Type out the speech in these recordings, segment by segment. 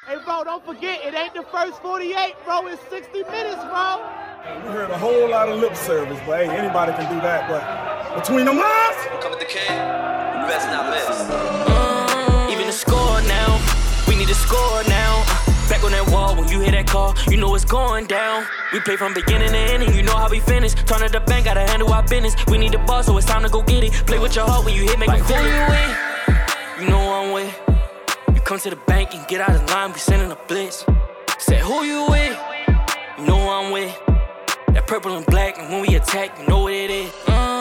Hey, bro, don't forget, it ain't the first 48, bro. It's 60 minutes, bro. We heard a whole lot of lip service, but hey, anybody can do that. But between them lines, come with the king, you best not miss. Even the score now, we need to score now. Back on that wall, when you hear that call, you know it's going down. We play from beginning to ending, you know how we finish. Turn to the bank, gotta handle our business. We need the ball, so it's time to go get it. Play with your heart when you hit, make like, who you with? You know I'm with. You come to the bank and get out of line, we sending a blitz. Say who you with? You know I'm with. That purple and black, and when we attack, you know what it is.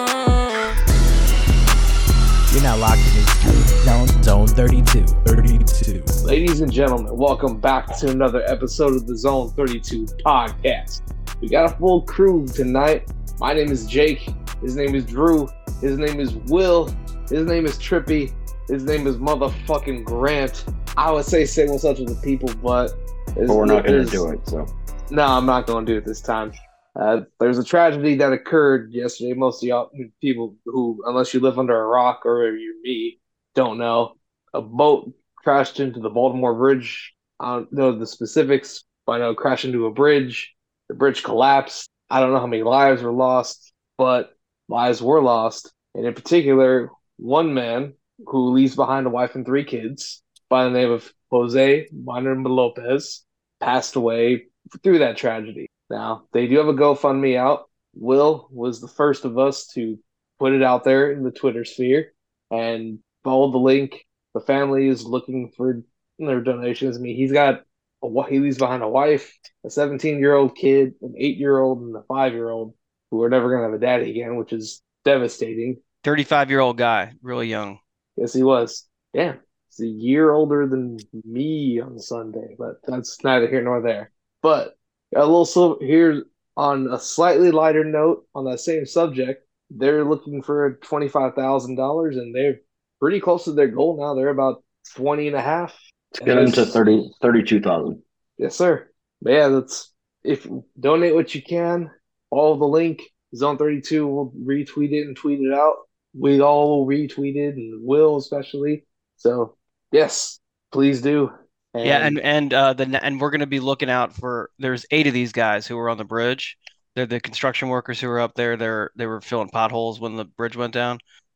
You're now locked in Zone 32. Ladies and gentlemen, welcome back to another episode of the Zone 32 podcast. We got a full crew tonight. My name is Jake. His name is Drew. His name is Will. His name is Trippy. His name is motherfucking Grant. I would say what's up to the people, but we're not going to do it. So no, I'm not going to do it this time. There's a tragedy that occurred yesterday. Most of y'all people who, unless you live under a rock or you're me, don't know. A boat crashed into the Baltimore Bridge. I don't know the specifics, but I know it crashed into a bridge. The bridge collapsed. I don't know how many lives were lost, but lives were lost. And in particular, one man who leaves behind a wife and 3 kids by the name of Jose Manuel Lopez passed away through that tragedy. Now, they do have a GoFundMe out. Will was the first of us to put it out there in the Twitter sphere and follow the link. The family is looking for their donations. I mean, he leaves behind a wife, a 17-year-old kid, an 8-year-old, and a 5-year-old who are never going to have a daddy again, which is devastating. 35-year-old guy, really young. Yes, he was. Damn, he's a year older than me on Sunday, but that's neither here nor there. But a little here on a slightly lighter note on that same subject. They're looking for $25,000, and they're pretty close to their goal now. They're about 20 and a half. Let's get them to 32,000. Yes, sir. But yeah, if donate what you can. Follow the link. Zone 32 will retweet it and tweet it out. We all will retweet it, and will especially. So yes, please do. And we're going to be looking out for. There's 8 of these guys who were on the bridge. They're the construction workers who were up there. They were filling potholes when the bridge went down.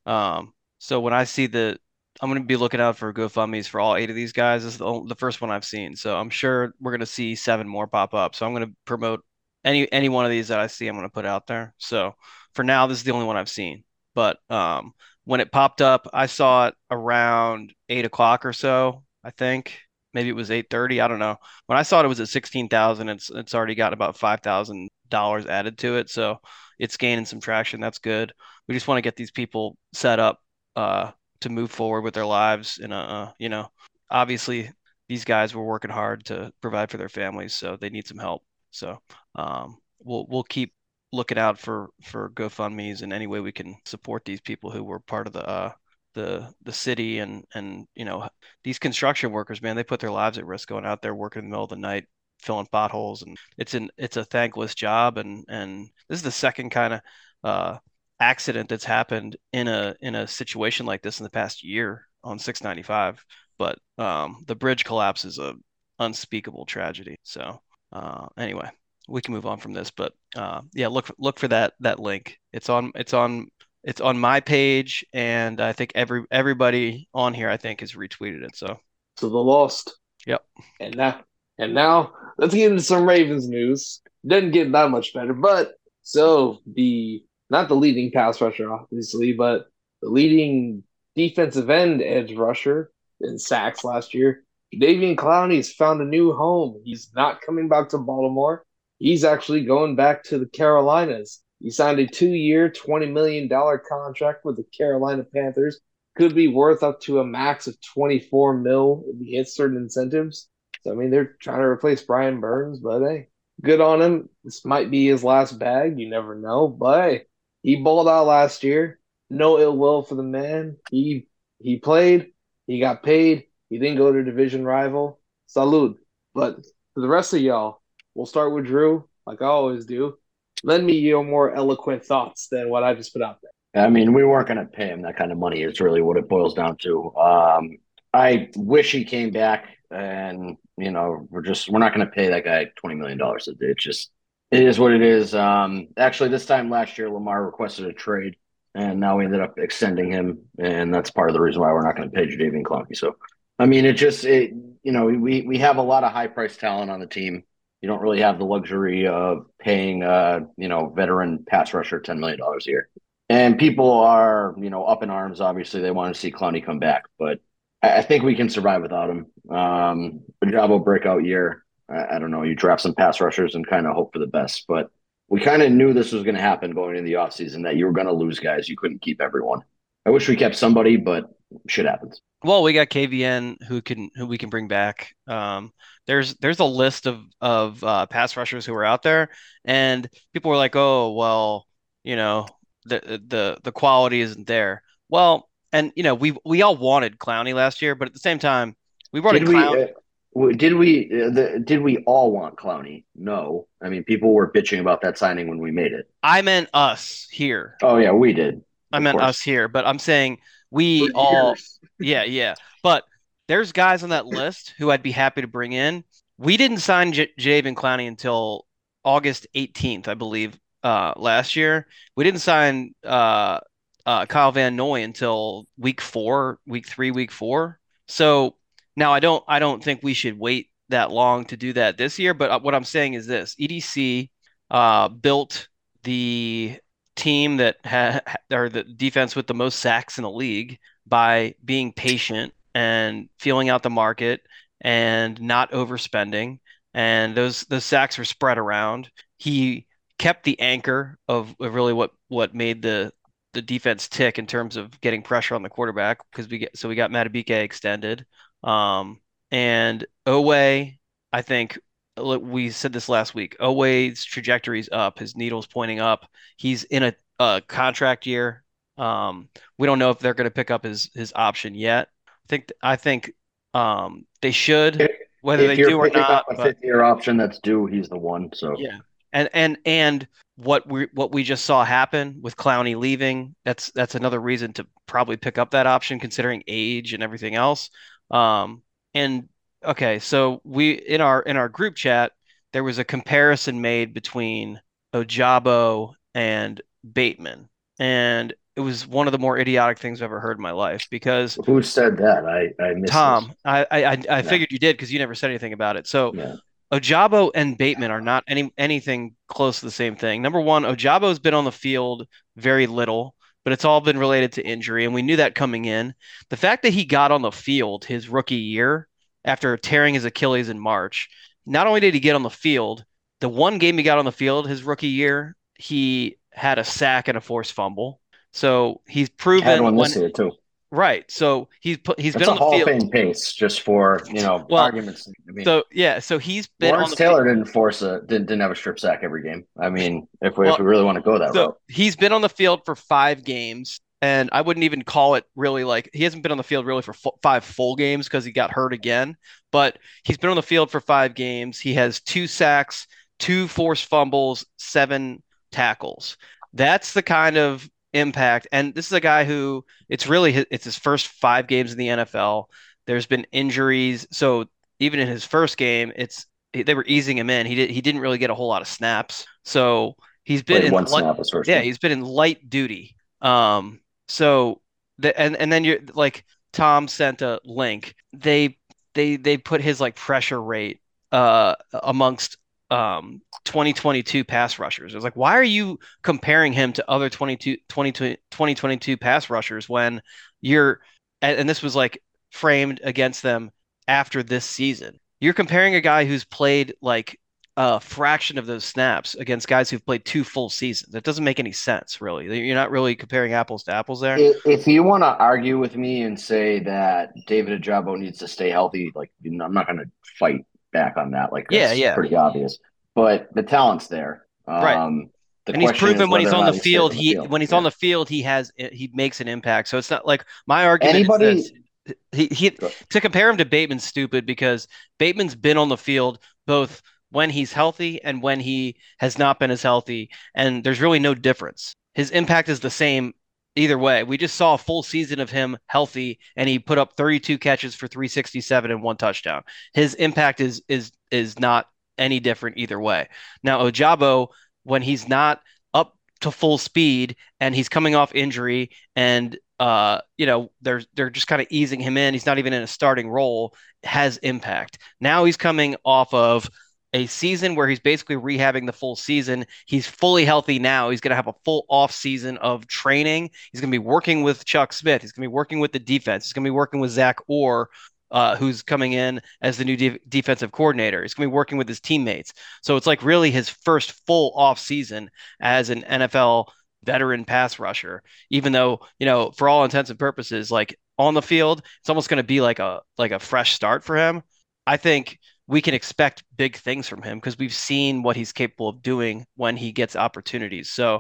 So when I see I'm going to be looking out for GoFundMe's for all 8 of these guys. This is the first one I've seen. So I'm sure we're going to see 7 more pop up. So I'm going to promote any one of these that I see. I'm going to put out there. So for now, this is the only one I've seen. But when it popped up, I saw it around 8 o'clock or so, I think. Maybe it was 8:30. I don't know. When I saw it was at 16,000. It's already got about $5,000 added to it, so it's gaining some traction. That's good. We just want to get these people set up to move forward with their lives. And obviously these guys were working hard to provide for their families, so they need some help. So we'll keep looking out for GoFundMe's and any way we can support these people who were part of the city and these construction workers, man, they put their lives at risk going out there working in the middle of the night filling potholes, and it's a thankless job, and this is the second kind of accident that's happened in a situation like this in the past year on 695. But the bridge collapse is a unspeakable tragedy. So anyway, we can move on from this, but yeah, look for that link. It's on my page, and I think everybody on here, I think, has retweeted it. So the lost. Yep. And now let's get into some Ravens news. Doesn't get that much better, but so not the leading pass rusher, obviously, but the leading defensive end edge rusher in sacks last year, Jadeveon Clowney, has found a new home. He's not coming back to Baltimore. He's actually going back to the Carolinas. He signed a 2-year, $20 million contract with the Carolina Panthers. Could be worth up to a max of $24 million if he hits certain incentives. So, I mean, they're trying to replace Brian Burns, but hey, good on him. This might be his last bag. You never know. But hey, he balled out last year. No ill will for the man. He played. He got paid. He didn't go to a division rival. Salud. But for the rest of y'all, we'll start with Drew, like I always do. Lend me your more eloquent thoughts than what I just put out there. I mean, we weren't going to pay him that kind of money. It's really what it boils down to. I wish he came back. and we're not going to pay that guy $20 million. It is what it is. Actually, this time last year, Lamar requested a trade, and now we ended up extending him, and that's part of the reason why we're not going to pay Jadeveon Clowney. So, I mean, we have a lot of high price talent on the team. You don't really have the luxury of paying veteran pass rusher $10 million a year. And people are, up in arms. Obviously, they want to see Clowney come back, but I think we can survive without him. Ojabo breakout year. I don't know. You draft some pass rushers and kind of hope for the best, but we kind of knew this was going to happen going into the offseason, that you were going to lose guys. You couldn't keep everyone. I wish we kept somebody, but shit happens. Well, we got KVN who we can bring back. There's a list of pass rushers who are out there, and people were like, oh, well, the quality isn't there. Well, and we all wanted Clowney last year, but at the same time, we wanted Clowney. Did we all want Clowney? No. I mean, people were bitching about that signing when we made it. I meant us here. Oh yeah, we did. I meant us here, but I'm saying we all. Yeah. But there's guys on that list who I'd be happy to bring in. We didn't sign Jadeveon Clowney until August 18th, I believe, last year. We didn't sign Kyle Van Noy until week 3, week 4. So now I don't think we should wait that long to do that this year. But what I'm saying is this: EDC built the team that or the defense with the most sacks in the league by being patient and feeling out the market and not overspending. And those sacks were spread around. He kept the anchor of really what made the defense tick in terms of getting pressure on the quarterback, because we got Madubuike extended. And Oweh, I think we said this last week, Oweh's trajectory's up. His needle's pointing up. He's in a contract year. We don't know if they're going to pick up his option yet. I think they should, whether they do or not. A 5th-year option that's due, he's the one. So yeah, and what we just saw happen with Clowney leaving, that's another reason to probably pick up that option, considering age and everything else. And okay, so we in our group chat, there was a comparison made between Ojabo and Bateman, and it was one of the more idiotic things I've ever heard in my life. Because who said that? I missed Tom. This. I figured you did because you never said anything about it. So yeah. Ojabo and Bateman are not anything close to the same thing. Number one, Ojabo's been on the field very little, but it's all been related to injury, and we knew that coming in. The fact that he got on the field his rookie year after tearing his Achilles in March, not only did he get on the field, the one game he got on the field his rookie year, he had a sack and a forced fumble. So he's proven had one this year too. Right. So he's That's been on the Hall field. of Fame pace, just for arguments. I mean, so he's been Lawrence on the Taylor didn't have a strip sack every game. I mean, if we really want to go that route. He's been on the field for 5 games, and I wouldn't even call it really he hasn't been on the field really for 5 full games because he got hurt again. But he's been on the field for 5 games. He has 2 sacks, 2 forced fumbles, 7 tackles. That's the kind of impact. And this is a guy who it's his first 5 games in the NFL. There's been injuries, so even in his first game, they were easing him in. He didn't really get a whole lot of snaps, so he's been he's been in light duty. And then you're like, Tom sent a link. They put his pressure rate amongst 2022 pass rushers. It was like, why are you comparing him to other 2022 pass rushers when and this was framed against them after this season? You're comparing a guy who's played a fraction of those snaps against guys who've played 2 full seasons. That doesn't make any sense, really. You're not really comparing apples to apples there. If you want to argue with me and say that David Ojabo needs to stay healthy, I'm not going to fight back on that. That's pretty obvious. But the talent's there. Right. And he's proven when he's on the field, he makes an impact. So it's not like my argument is this. To compare him to Bateman's stupid, because Bateman's been on the field both when he's healthy and when he has not been as healthy, and there's really no difference. His impact is the same either way. We just saw a full season of him healthy, and he put up 32 catches for 367 and 1 touchdown. His impact is not any different either way. Now, Ojabo, when he's not up to full speed and he's coming off injury, and they're just kind of easing him in. He's not even in a starting role. Has impact. Now he's coming off of a season where he's basically rehabbing the full season. He's fully healthy now. He's going to have a full off season of training. He's going to be working with Chuck Smith. He's going to be working with the defense. He's going to be working with Zach Orr, who's coming in as the new defensive coordinator. He's going to be working with his teammates. So it's like really his first full off season as an NFL veteran pass rusher, even though, for all intents and purposes, like on the field, it's almost going to be like a fresh start for him. I think we can expect big things from him because we've seen what he's capable of doing when he gets opportunities. So,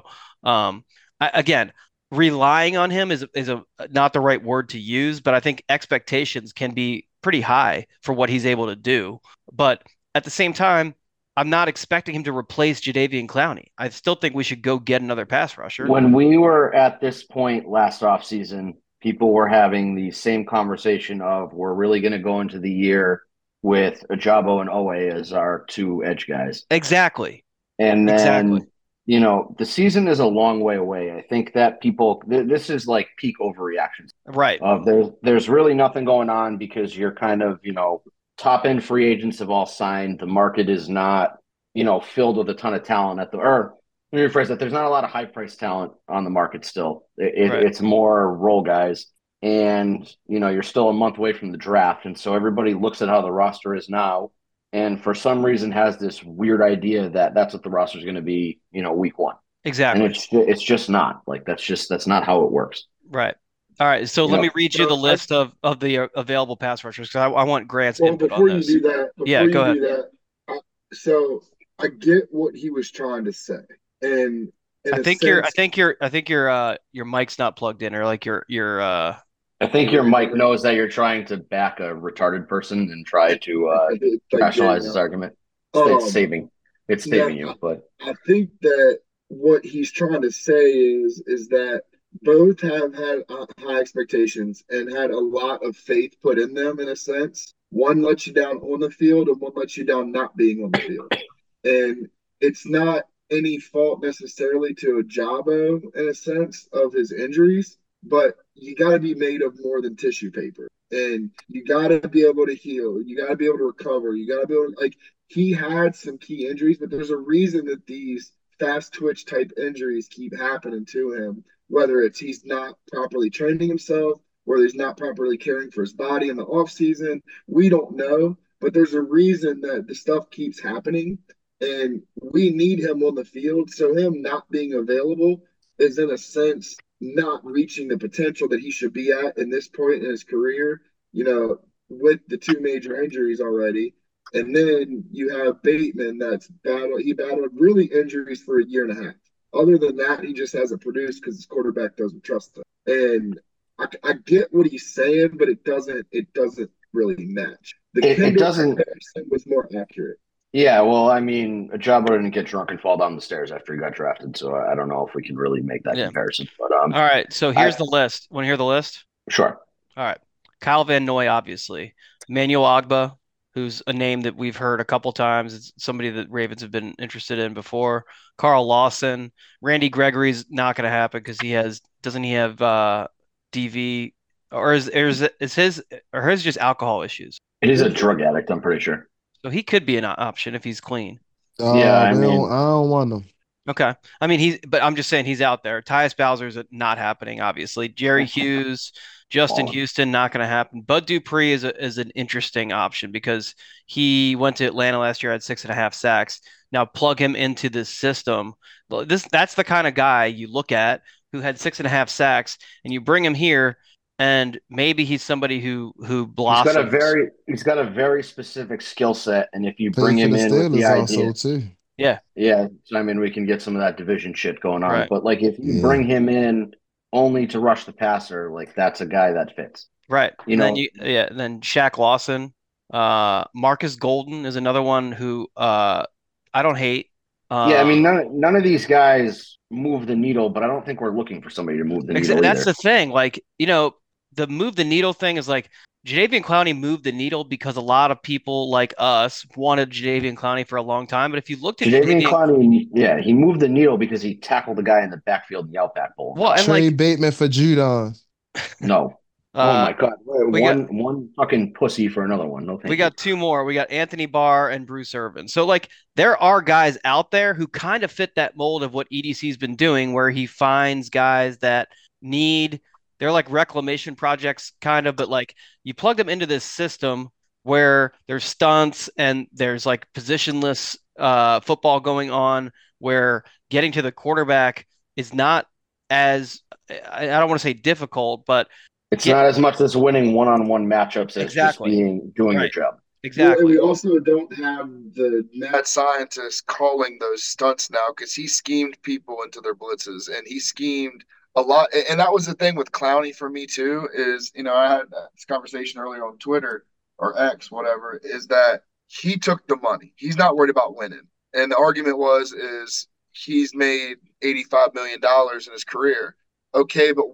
again, relying on him is not the right word to use, but I think expectations can be pretty high for what he's able to do. But at the same time, I'm not expecting him to replace Jadeveon Clowney. I still think we should go get another pass rusher. When we were at this point last offseason, people were having the same conversation of we're really going to go into the year with Ojabo and Owe as our two edge guys. Exactly. And then, the season is a long way away. I think that this is like peak overreactions. Right. There's really nothing going on because you're kind of, top end free agents have all signed. The market is not, filled with a ton of talent let me rephrase that. There's not a lot of high price talent on the market still. It's more role guys. And, you're still a month away from the draft. And so everybody looks at how the roster is now. And for some reason has this weird idea that that's what the roster is going to be, week one. Exactly. And it's just not. Like, that's not how it works. Right. All right. So let me read you the list of the available pass rushers because I want Grant's input on this. Go ahead. So I get what he was trying to say. And I think your mic's not plugged in, or like your I think your mic knows that you're trying to back a retarded person and try to rationalize his argument. It's saving you. But I think that what he's trying to say is that both have had high expectations and had a lot of faith put in them in a sense. One lets you down on the field and one lets you down not being on the field. And it's not any fault necessarily to Ojabo in a sense of his injuries, but you got to be made of more than tissue paper. And you got to be able to heal. You got to be able to recover. You got to be able to, he had some key injuries, but there's a reason that these fast twitch type injuries keep happening to him, whether it's he's not properly training himself, whether he's not properly caring for his body in the off season. We don't know, but there's a reason that the stuff keeps happening. And we need him on the field. So him not being available is in a sense not reaching the potential that he should be at in this point in his career, with the two major injuries already. And then you have Bateman he battled really injuries for a year and a half. Other than that, he just hasn't produced because his quarterback doesn't trust him. And I get what he's saying, but it doesn't really match. It doesn't. Comparison was more accurate. Yeah, well, I mean, Ojabo didn't get drunk and fall down the stairs after he got drafted, so I don't know if we can really make that comparison. But all right, so here's the list. Want to hear the list? Sure. All right, Kyle Van Noy, obviously. Emmanuel Ogbah, who's a name that we've heard a couple times. It's somebody that Ravens have been interested in before. Carl Lawson. Randy Gregory's not going to happen because doesn't he have DV, or is his just alcohol issues? He's a drug addict, I'm pretty sure. So he could be an option if he's clean. I don't want him. Okay. I mean, but I'm just saying he's out there. Tyus Bowser's not happening, obviously. Jerry Hughes, Justin Houston, not going to happen. Bud Dupree is an interesting option because he went to Atlanta last year, had 6.5 sacks. Now plug him into this system. That's the kind of guy you look at who had 6.5 sacks, and you bring him here, and maybe he's somebody who blossoms. He's got a very specific skill set, and if you bring him in with the idea, too. Yeah. So I mean, we can get some of that division shit going on. Right. But if you bring him in only to rush the passer, that's a guy that fits. Right. Then Shaq Lawson, Marcus Golden is another one who I don't hate. Yeah, I mean, none of these guys move the needle, but I don't think we're looking for somebody to move the needle That's either. the thing. Like, the move the needle thing is like Jadeveon Clowney moved the needle because a lot of people like us wanted Jadeveon Clowney for a long time. But if you looked at Jadeveon Clowney, yeah, he moved the needle because he tackled the guy in the backfield in the Outback Bowl. Well, and Trey Bateman for Judon. No. Oh my God! One fucking pussy for another one. No, thank we got two more. We got Anthony Barr and Bruce Irvin. So like there are guys out there who kind of fit that mold of what EDC's been doing, where he finds guys that they're like reclamation projects kind of, but like you plug them into this system where there's stunts and there's like positionless football going on, where getting to the quarterback is not as, I don't want to say difficult, but it's not as much as winning one-on-one matchups as just doing your job. Exactly. Well, we also don't have the mad scientist calling those stunts now, because he schemed people into their blitzes, and he schemed a lot. And that was the thing with Clowney for me too, is, I had this conversation earlier on Twitter or X, whatever, is that he took the money. He's not worried about winning. And the argument is he's made $85 million in his career. Okay, but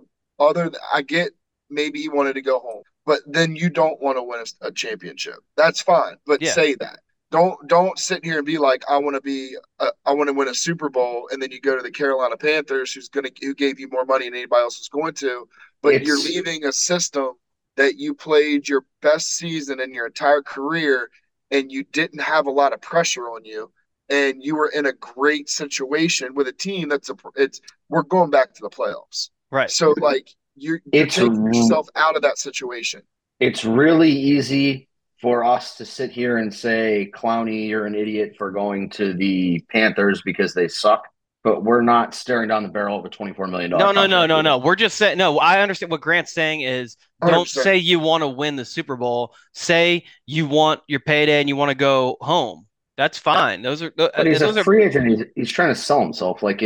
I get maybe he wanted to go home, but then you don't want to win a championship. That's fine, but say that. Don't sit here and be like, I want to win a Super Bowl, and then you go to the Carolina Panthers, who gave you more money than anybody else was going to, but you're leaving a system that you played your best season in your entire career, and you didn't have a lot of pressure on you, and you were in a great situation with a team we're going back to the playoffs. Right. So like you're taking yourself out of that situation. It's really easy for us to sit here and say, Clowney, you're an idiot for going to the Panthers because they suck, but we're not staring down the barrel of a $24 million. No. We're just saying, no, I understand what Grant's saying is, don't 100%. Say you want to win the Super Bowl. Say you want your payday and you want to go home. That's fine. Those are. But he's a free agent. He's trying to sell himself. Like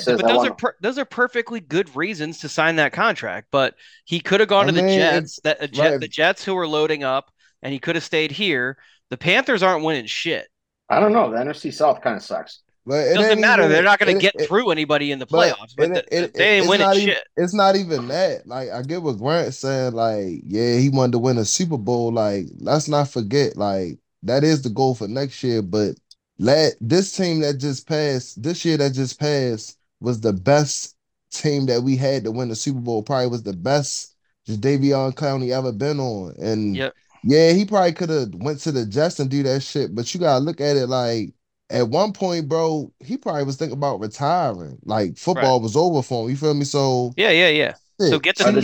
those are perfectly good reasons to sign that contract. But he could have gone to the Jets. The Jets who were loading up, and he could have stayed here. The Panthers aren't winning shit. I don't know. The NFC South kind of sucks. But it doesn't matter. They're not going to get through anybody in the playoffs. But they ain't winning shit. It's not even that. Like, I get what Grant's saying. Like, yeah, he wanted to win a Super Bowl. Like, let's not forget. Like, that is the goal for next year. But this team that just passed, this year that just passed, was the best team that we had to win the Super Bowl. Probably was the best Jadeveon Clowney ever been on. And yeah, he probably could have went to the Jets and do that shit. But you got to look at it like, at one point, bro, he probably was thinking about retiring. Like, football was over for him. You feel me? So yeah. So get your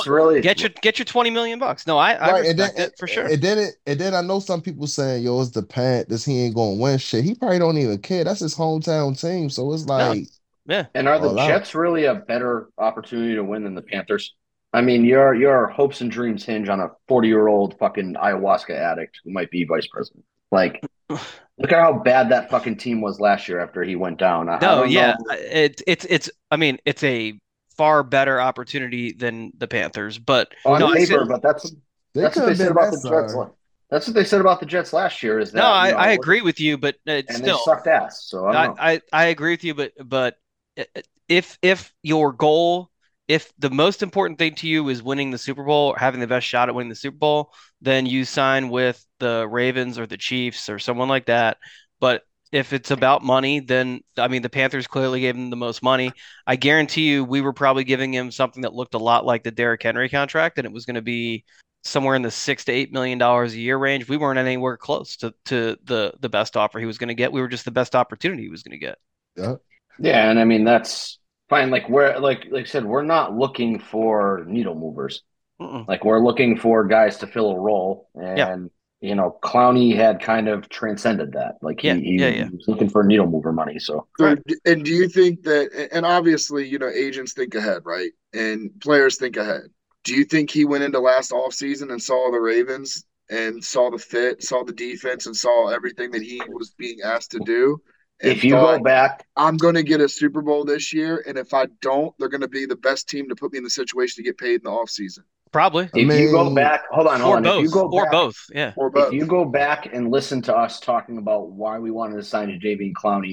$20 million. No, I respect it for sure. And then I know some people saying, yo, it's the Panthers, he ain't gonna win shit. He probably don't even care. That's his hometown team. So it's like, yeah. And are the Jets really a better opportunity to win than the Panthers? I mean, your hopes and dreams hinge on a 40-year-old fucking ayahuasca addict who might be vice president. Like, look at how bad that fucking team was last year after he went down. It's a far better opportunity than the Panthers, but on paper, but that's what they said about the Jets. That's what they said about the Jets last year. Is that I agree with you, but they sucked ass. So I agree with you, but if your goal, if the most important thing to you is winning the Super Bowl or having the best shot at winning the Super Bowl, then you sign with the Ravens or the Chiefs or someone like that. But if it's about money, then, I mean, the Panthers clearly gave him the most money. I guarantee you we were probably giving him something that looked a lot like the Derrick Henry contract, and it was going to be somewhere in the $6 to $8 million a year range. We weren't anywhere close to the best offer he was going to get. We were just the best opportunity he was going to get. Yeah, and I mean, that's fine. Like, like I said, we're not looking for needle movers. Like, we're looking for guys to fill a role, and Clowney had kind of transcended that. Like he was looking for needle mover money. So and do you think that? And obviously, agents think ahead, right? And players think ahead. Do you think he went into last offseason and saw the Ravens and saw the fit, saw the defense, and saw everything that he was being asked to do? If you go back, I'm going to get a Super Bowl this year, and if I don't, they're going to be the best team to put me in the situation to get paid in the offseason. Probably. If you go back, hold on. Both. If you go back, or both, yeah. Or both. If you go back and listen to us talking about why we wanted to sign Jadeveon Clowney,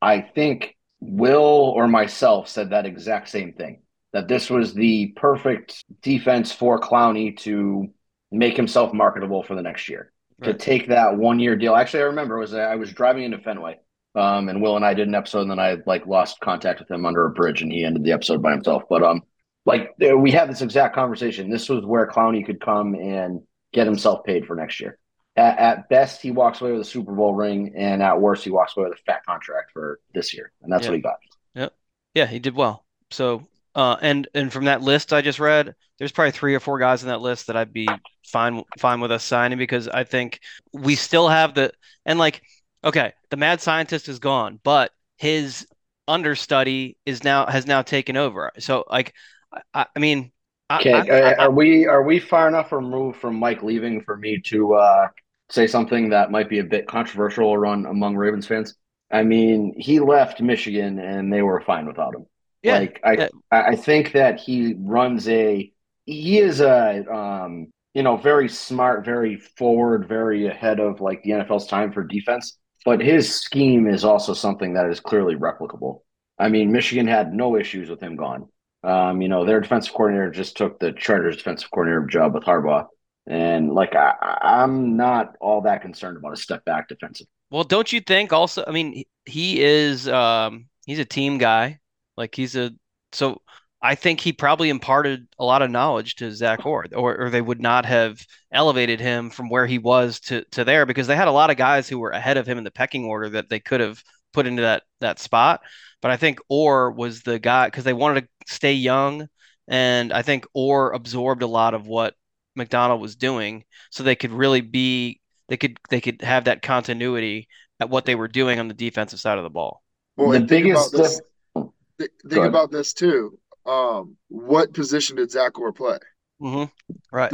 I think Will or myself said that exact same thing, that this was the perfect defense for Clowney to make himself marketable for the next year, to take that 1 year deal. Actually, I remember I was driving into Fenway, and Will and I did an episode, and then I lost contact with him under a bridge, and he ended the episode by himself. But we had this exact conversation. This was where Clowney could come and get himself paid for next year. At best, he walks away with a Super Bowl ring, and at worst, he walks away with a fat contract for this year, and that's what he got. Yep. Yeah, he did well. So, and from that list I just read, there's probably 3 or 4 guys in that list that I'd be fine with us signing, because I think we still have the mad scientist is gone, but his understudy has now taken over. So I mean, are we far enough removed from Mike leaving for me to say something that might be a bit controversial among Ravens fans? I mean, he left Michigan and they were fine without him. Yeah, I think that he is a very smart, very forward, very ahead of the NFL's time for defense. But his scheme is also something that is clearly replicable. I mean, Michigan had no issues with him gone. Their defensive coordinator just took the Chargers defensive coordinator job with Harbaugh. And I'm not all that concerned about a step back defensive. Well, don't you think also, I mean, he is he's a team guy. So I think he probably imparted a lot of knowledge to Zach Orr, or they would not have elevated him from where he was to there, because they had a lot of guys who were ahead of him in the pecking order that they could have put into that spot. But I think Orr was the guy, because they wanted to stay young, and I think Orr absorbed a lot of what McDonald was doing, so they could really they could have that continuity at what they were doing on the defensive side of the ball. Well, and think about this too. What position did Zach Orr play? Mm-hmm. Right.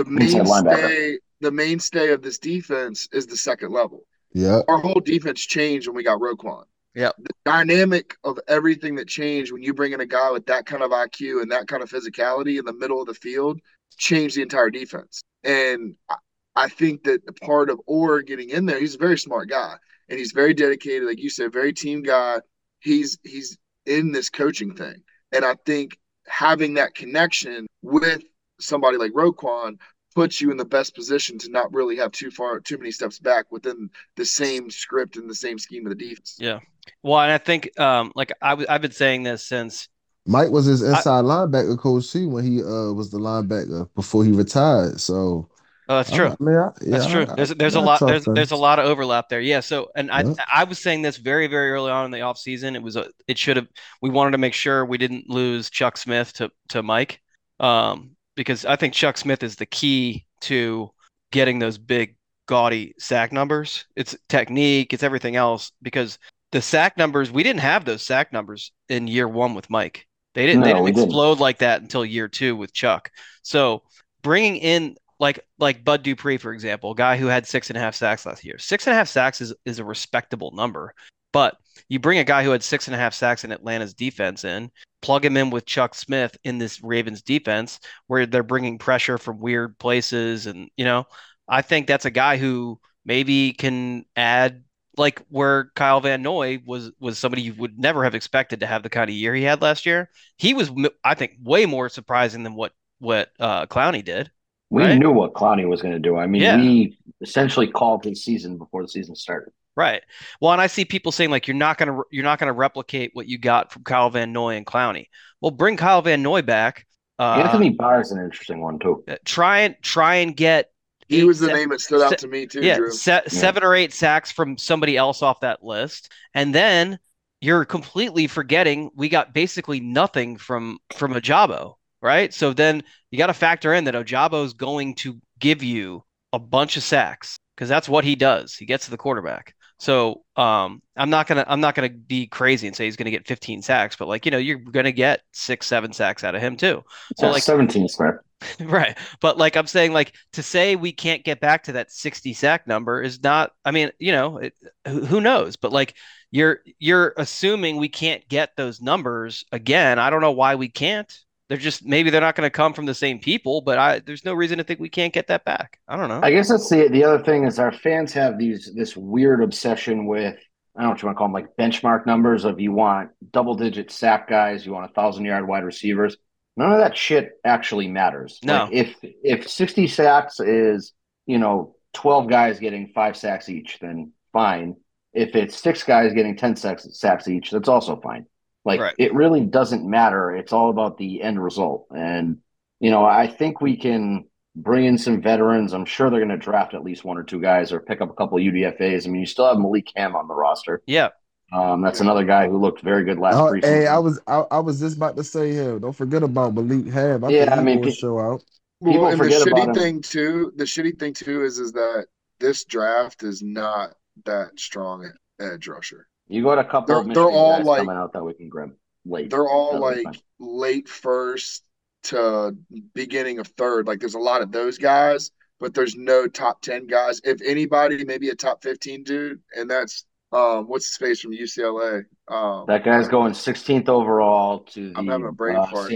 The mainstay of this defense is the second level. Yeah. Our whole defense changed when we got Roquan. Yeah. The dynamic of everything that changed when you bring in a guy with that kind of IQ and that kind of physicality in the middle of the field changed the entire defense. And I think that the part of Orr getting in there, he's a very smart guy and he's very dedicated. Like you said, very team guy. He's in this coaching thing. And I think having that connection with somebody like Roquan puts you in the best position to not really have too many steps back within the same script and the same scheme of the defense. Yeah. Well, and I think I've been saying this since Mike was his inside linebacker coach too when he was the linebacker before he retired. So that's true. That's true. There's a lot of overlap there. Yeah. So, and I was saying this very, very early on in the offseason. We wanted to make sure we didn't lose Chuck Smith to Mike, because I think Chuck Smith is the key to getting those big, gaudy sack numbers. It's technique, it's everything else, because the sack numbers, we didn't have those sack numbers in year 1 with Mike. They didn't explode like that until year 2 with Chuck. So bringing in like Bud Dupree, for example, a guy who had 6.5 sacks last year. 6.5 sacks is a respectable number, but you bring a guy who had 6.5 sacks in Atlanta's defense in, plug him in with Chuck Smith in this Ravens defense where they're bringing pressure from weird places. And, I think that's a guy who maybe can add, like where Kyle Van Noy was somebody you would never have expected to have the kind of year he had last year. He was, I think, way more surprising than what Clowney did. We knew what Clowney was going to do. I mean, we essentially called his season before the season started. Right. Well, and I see people saying you're not gonna replicate what you got from Kyle Van Noy and Clowney. Well, bring Kyle Van Noy back. Anthony Barr is an interesting one too. Try and get. He was the name that stood out to me too. Yeah, Drew. 7 or 8 sacks from somebody else off that list, and then you're completely forgetting we got basically nothing from Ojabo, right? So then you got to factor in that Ojabo is going to give you a bunch of sacks because that's what he does. He gets to the quarterback. So I'm not gonna be crazy and say he's gonna get 15 sacks, but you're gonna get 6-7 sacks out of him too. So 17 sacks. Right. But I'm saying to say we can't get back to that 60 sack number is not, I mean, who knows, but you're assuming we can't get those numbers again. I don't know why we can't. Maybe they're not going to come from the same people, but there's no reason to think we can't get that back. I don't know. I guess that's the other thing is our fans have this weird obsession with I don't know what you want to call them, like benchmark numbers of you want double-digit sack guys, you want 1,000-yard wide receivers. None of that shit actually matters. No. Like if 60 sacks is 12 guys getting 5 sacks each, then fine. If it's 6 guys getting 10 sacks each, that's also fine. Like Right. it really doesn't matter. It's all about the end result. And I think we can bring in some veterans. I'm sure they're going to draft at least 1 or 2 guys or pick up a couple of UDFAs. I mean, you still have Malik Ham on the roster. Yeah. That's another guy who looked very good last preseason. Hey, I was just about to say him. Don't forget about Malik Ham. Yeah, I mean, will show out. People Well, and the forget about him. The shitty thing too is that this draft is not that strong at edge rusher. You got a couple They're- of Michigan they're all guys like- coming out that we can grab late. They're all That'll be like fine. late first to beginning of third. Like there's a lot of those guys, but there's no top 10 guys. If anybody, maybe a top 15 dude, and that's what's his face from UCLA. That guy's going 16th overall to the I'm having a brain fart.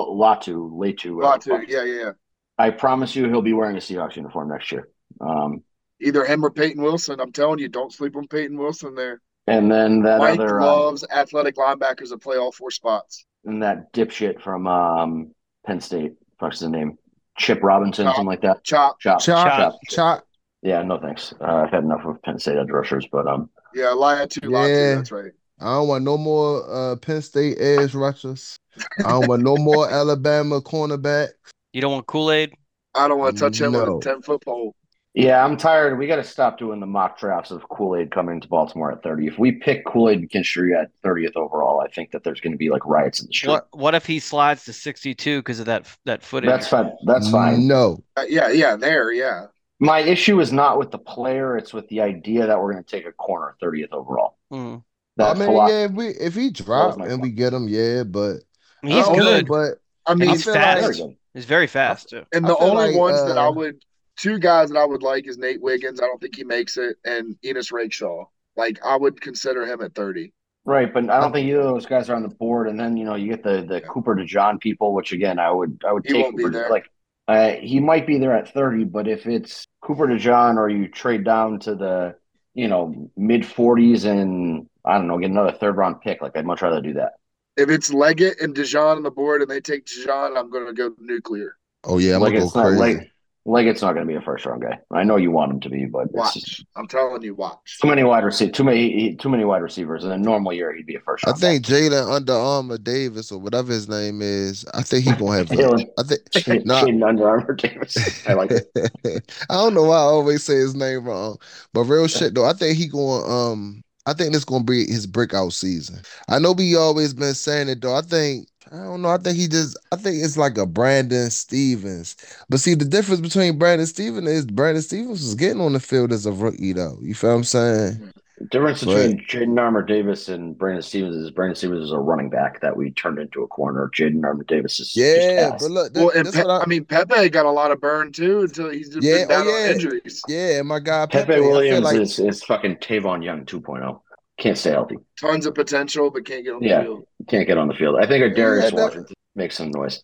Latu. Yeah. I promise you he'll be wearing a Seahawks uniform next year. Either him or Peyton Wilson. I'm telling you, don't sleep on Peyton Wilson there. And then that Mike other loves athletic linebackers that play all 4 spots. and that dipshit from Penn State. What's his name? Chip Robinson, Chop. something like that. Chop. Chop. Yeah, no thanks. I've had enough of Penn State edge rushers, but Yeah, Latu, Yeah. that's right. I don't want no more Penn State edge rushers. I don't want no more Alabama cornerback. You don't want Kool-Aid? I don't want to touch him with a No. 10-foot pole. yeah, I'm tired. We got to stop doing the mock drafts of Kool-Aid coming to Baltimore at 30. If we pick Kool-Aid McKinstry at 30th overall, I think that there's going to be like riots in the street. What if he slides to 62 because of that footage? That's fine. That's fine. No. Yeah. My issue is not with the player; it's with the idea that we're going to take a corner 30th overall. Hmm. That I mean, philosophy- if he drop my and point. we get him, yeah, but I mean, he's I don't know, good. But I mean, He's feel fast. Very good. He's very fast too. and I the feel only like, ones that I would, 2 guys that I would like is Nate Wiggins. I don't think he makes it, and Enos Rakeshaw. Like, I would consider him at 30. Right, but I don't think either of those guys are on the board. And then you get the Cooper DeJohn people, which again I would He take won't be Cooper. there. Like he might be there at 30, but if it's Cooper DeJohn or you trade down to the mid 40s and I don't know, get another 3rd round pick, like I'd much rather do that. If it's Leggett and Dijon on the board and they take Dijon, I'm going to go nuclear. oh yeah, I'm gonna go Leggett's not crazy. Leggett's not going to be a 1st round guy. I know you want him to be, but it's Watch. I'm telling you, watch. too many wide receivers. In a normal year, he'd be a 1st I round. think Jalen Under Armour Davis or whatever his name is. I think he gonna have. Jalen. I think. Jaden Under Armour Davis. I like it. I don't know why I always say his name wrong, but real shit though. I think he going. I think this gonna be his breakout season. I know we always been saying it though. I don't know. I think it's like a Brandon Stevens. But see, the difference between Brandon Stevens is Brandon Stevens was getting on the field as a rookie though. You feel what I'm saying? The difference between Jaden Armour Davis and Brandon Stevens is Brandon Stevens is a running back that we turned into a corner. Jaden Armour Davis is Yeah, just but fast. look, Well, and that's what I mean, Pepe got a lot of burn too until he's just Yeah, been down oh, on yeah. injuries. yeah, my guy Pepe I feel Williams like- is fucking Tavon Young 2.0. Can't stay healthy. Tons of potential, but can't get on the Yeah. field. Can't get on the field. I think a Darius that- Washington makes some noise.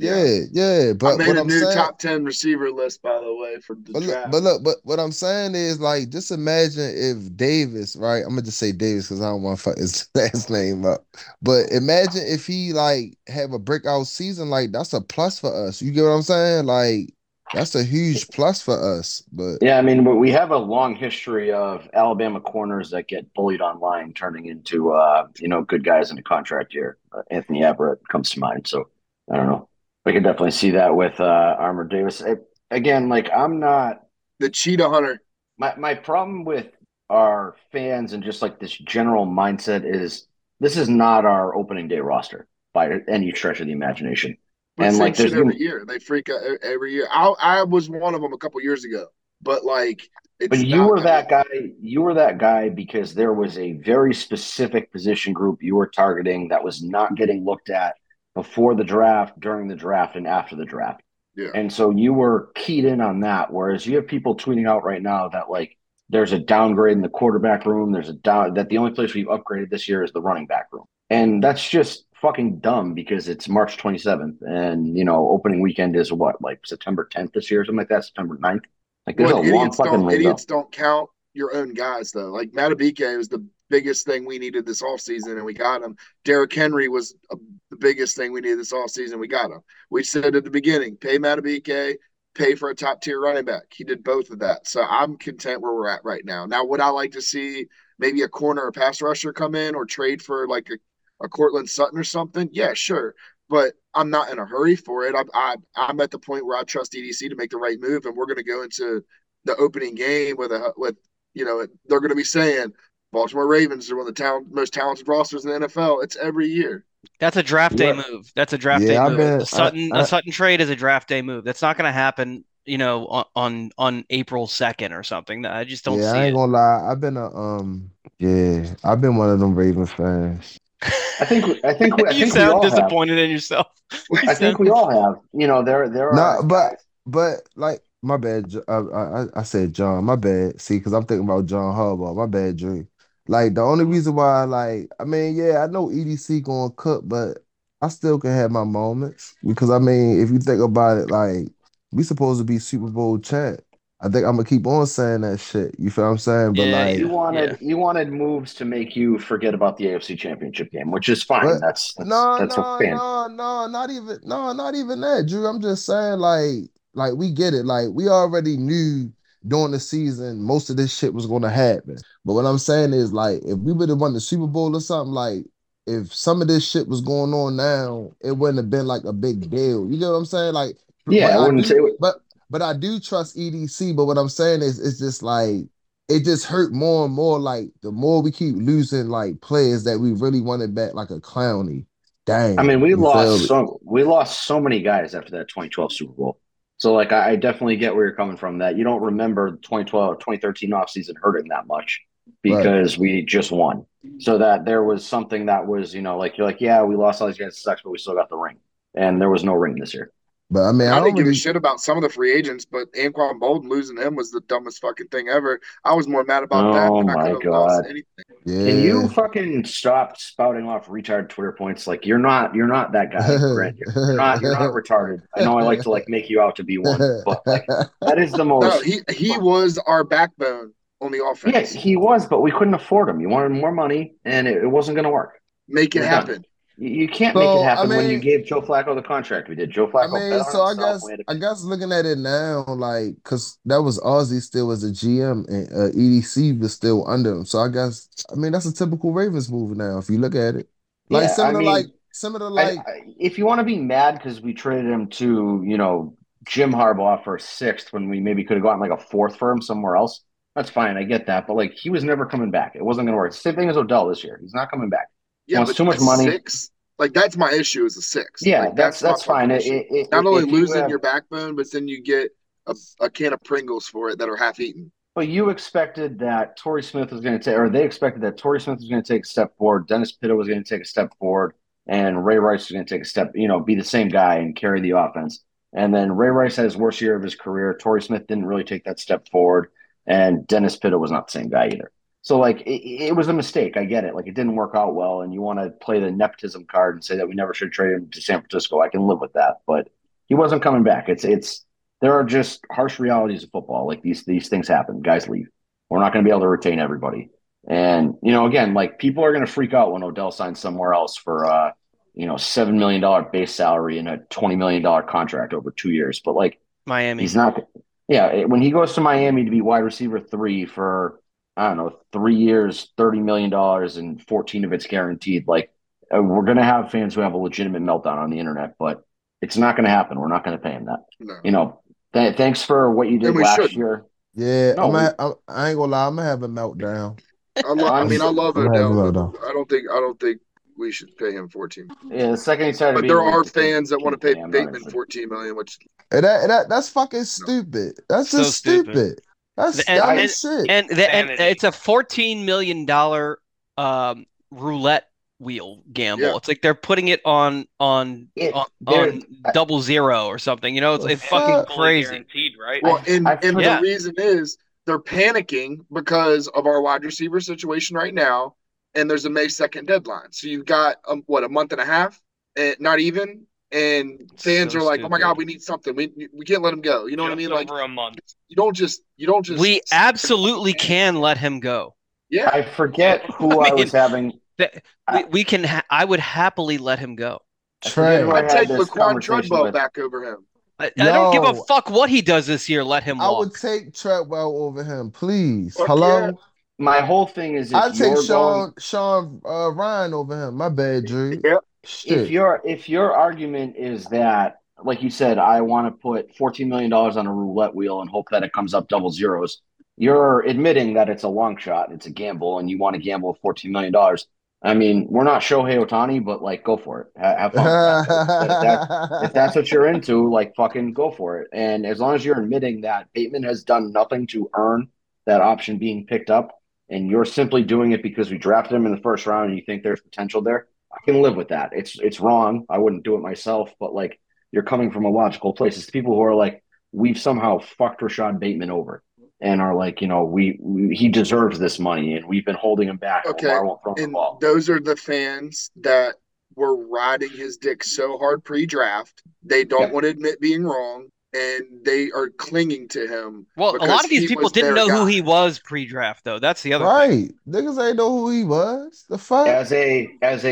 yeah. I But made what a I'm new saying, top 10 receiver list, by the way, for the draft. but what I'm saying is like, just imagine if Davis, right? I'm gonna just say Davis because I don't want to fuck his last name up. But imagine if he like have a breakout season, like that's a plus for us. You get what I'm saying? Like that's a huge plus for us. But Yeah, I mean, we have a long history of Alabama corners that get bullied online, turning into good guys in a contract year. Anthony Averett comes to mind. So I don't know. We can definitely see that with Armour Davis. Again, like I'm not. The Cheetah Hunter. My problem with our fans and just like this general mindset is this is not our opening day roster by any stretch of the imagination. But And same like there's shit every year. They freak out every year. I was one of them a couple years ago, but like, it's But you not were gonna- that guy. You were that guy because there was a very specific position group you were targeting that was not getting looked at before the draft, during the draft, and after the draft. Yeah. And so you were keyed in on that. Whereas you have people tweeting out right now that like there's a downgrade in the quarterback room. There's a down that the only place we've upgraded this year is the running back room. And that's just fucking dumb because it's March 27th and opening weekend is what, like September 10th this year or something like that, September 9th. Like there's What, a long fucking window. idiots don't count your own guys though. Like Matabike was the biggest thing we needed this offseason, and we got him. Derrick Henry was the biggest thing we needed this offseason. We got him. We said at the beginning, pay Matabike, pay for a top tier running back. He did both of that. So I'm content where we're at right now. Now, would I like to see maybe a corner or pass rusher come in or trade for like a Cortland Sutton or something? Yeah, sure. But I'm not in a hurry for it. I'm at the point where I trust EDC to make the right move, and we're going to go into the opening game with they're going to be saying Baltimore Ravens are one of the most talented rosters in the NFL. It's every year. That's a draft day move. That's a draft day move. bet- The Sutton trade is a draft day move. That's not going to happen, on April 2nd or something. I just don't Yeah, see I ain't it. gonna lie. I've been I've been one of them Ravens fans. I think You we sound all have. disappointed in yourself. I think we all have. There No, are but like my bad. I said John. My bad. See, because I'm thinking about John Harbaugh. My bad, Dre. Like the only reason why, I know EDC going to cook, but I still can have my moments because if you think about it, like we supposed to be Super Bowl champ. I think I'm gonna keep on saying that shit. You feel what I'm saying? But Yeah, like, you wanted moves to make you forget about the AFC Championship game, which is fine. but That's no, that's a no, fan. no, not even that, Drew. I'm just saying, like we get it. Like we already knew during the season most of this shit was gonna happen. But what I'm saying is, like, if we would have won the Super Bowl or something, like if some of this shit was going on now, it wouldn't have been like a big deal. You get what I'm saying? Like, Yeah, but I I wouldn't say. do, but I do trust EDC. But what I'm saying is, it's just like it just hurt more and more. Like the more we keep losing like players that we really wanted back, like a Clowney. I mean, Dang, you feel me? we lost so many guys after that 2012 Super Bowl. So like I definitely get where you're coming from. That you don't remember the 2012 2013 offseason hurting that much Right. because we just won. So that there was something that was, like you're like, yeah, we lost all these guys, it sucks, but we still got the ring. And there was no ring this year. But I And I I don't didn't give a really. shit about some of the free agents, but Anquan Bolden losing him was the dumbest fucking thing ever. I was more mad about that Oh than I my could have lost God. anything. Can you Yeah. fucking stop spouting off retarded Twitter points? Like you're not that guy, Grant. You're not retarded. I know I like to like make you out to be one, but like that is the No, most. he was our backbone on the Yeah, offense. he was, but we couldn't afford him. You wanted more money, and it wasn't going to work. Make it We're done. happen. You can't make it So happen when you gave Joe Flacco the contract we did. Joe Flacco bet on so himself. We had to I pay. guess looking at it now, like, cause that was Ozzy still as a GM and EDC was still under him. So that's a typical Ravens move now. If you look at it, like Yeah, I mean, similar if you want to be mad because we traded him to, Jim Harbaugh for a sixth when we maybe could have gotten like a fourth for him somewhere else, that's fine. I get that. But like he was never coming back. It wasn't going to work. Same thing as Odell this year. He's not coming back. He Yeah, wants but too much a money. six, like that's my issue is a six. Yeah, Like that's my fine. fucking issue. Not only If you losing have, your backbone, but then you get a can of Pringles for it that are half eaten. but you expected that Torrey Smith was going to take, or they expected that Torrey Smith was going to take a step forward, Dennis Pitta was going to take a step forward, and Ray Rice was going to take a step, be the same guy and carry the offense. And then Ray Rice had his worst year of his career. Torrey Smith didn't really take that step forward, and Dennis Pitta was not the same guy either. So, like, it was a mistake. I get it. Like, it didn't work out well, and you want to play the nepotism card and say that we never should trade him to San Francisco. I can live with that, but he wasn't coming back. There are just harsh realities of football. Like, these things happen. Guys leave. We're not going to be able to retain everybody. And, again, like, people are going to freak out when Odell signs somewhere else for, $7 million base salary and a $20 million contract over 2 years. But, like, Miami. he's not – yeah, when he goes to Miami to be wide receiver 3 for – I don't know, 3 years, $30 million, and 14 of it's guaranteed. Like, we're going to have fans who have a legitimate meltdown on the internet, but it's not going to happen. We're not going to pay him that. No. Thanks for what you did And we last shouldn't. year. Yeah, No, I ain't gonna lie, I'm gonna have a meltdown. I love I'm gonna have a Odell. meltdown. I don't think we should pay him 14. Yeah, the second he started But being there are linked to fans that want to pay I'm not Bateman interested. 14 million, which And that's fucking stupid. That's So just stupid. stupid. That's And- dumb and- as shit. And it's a $14 million roulette wheel gamble. Yeah. It's like they're putting it on There- 00 or something. It's The fucking fuck? crazy. Guaranteed, right? well, and Yeah. the reason is they're panicking because of our wide receiver situation right now, and there's a May 2nd deadline. So you've got a month and a half, not even, and fans So are like, "Oh my stupid. God, we need something. We can't let him go." You know what I mean? Like over a month. you don't just We absolutely can let him go. Yeah. I forget who I was having. We can. I would happily let him go. Trash. I'd take Laquan Treadwell back over him. I don't give a Yo. fuck what he does this year. Let him I walk. would take Treadwell over him, please. Fuck Hello? yeah. My whole thing is, if I'd take you're Sean Ryan over him. My bad, Drew. Yep. Shit. if your argument is that, like you said, I want to put $14 million on a roulette wheel and hope that it comes up double zeros, you're admitting that it's a long shot, it's a gamble, and you want to gamble with $14 million. I mean, we're not Shohei Ohtani, but like, go for it. Have fun with that. If that's what you're into, like, fucking go for it. And as long as you're admitting that Bateman has done nothing to earn that option being picked up, and you're simply doing it because we drafted him in the first round and you think there's potential there, I can live with that. It's wrong. I wouldn't do it myself, but like, you're coming from a logical place. It's people who are like, we've somehow fucked Rashad Bateman over and are like, you know, he deserves this money and we've been holding him back. Okay. Lamar won't throw the And ball. those are the fans that were riding his dick so hard pre-draft. They don't want to admit being wrong, and they are clinging to him. Well, a lot of these people didn't know who he was pre-draft, though. That's the other thing. Right. Niggas ain't know who he was. The fuck? As a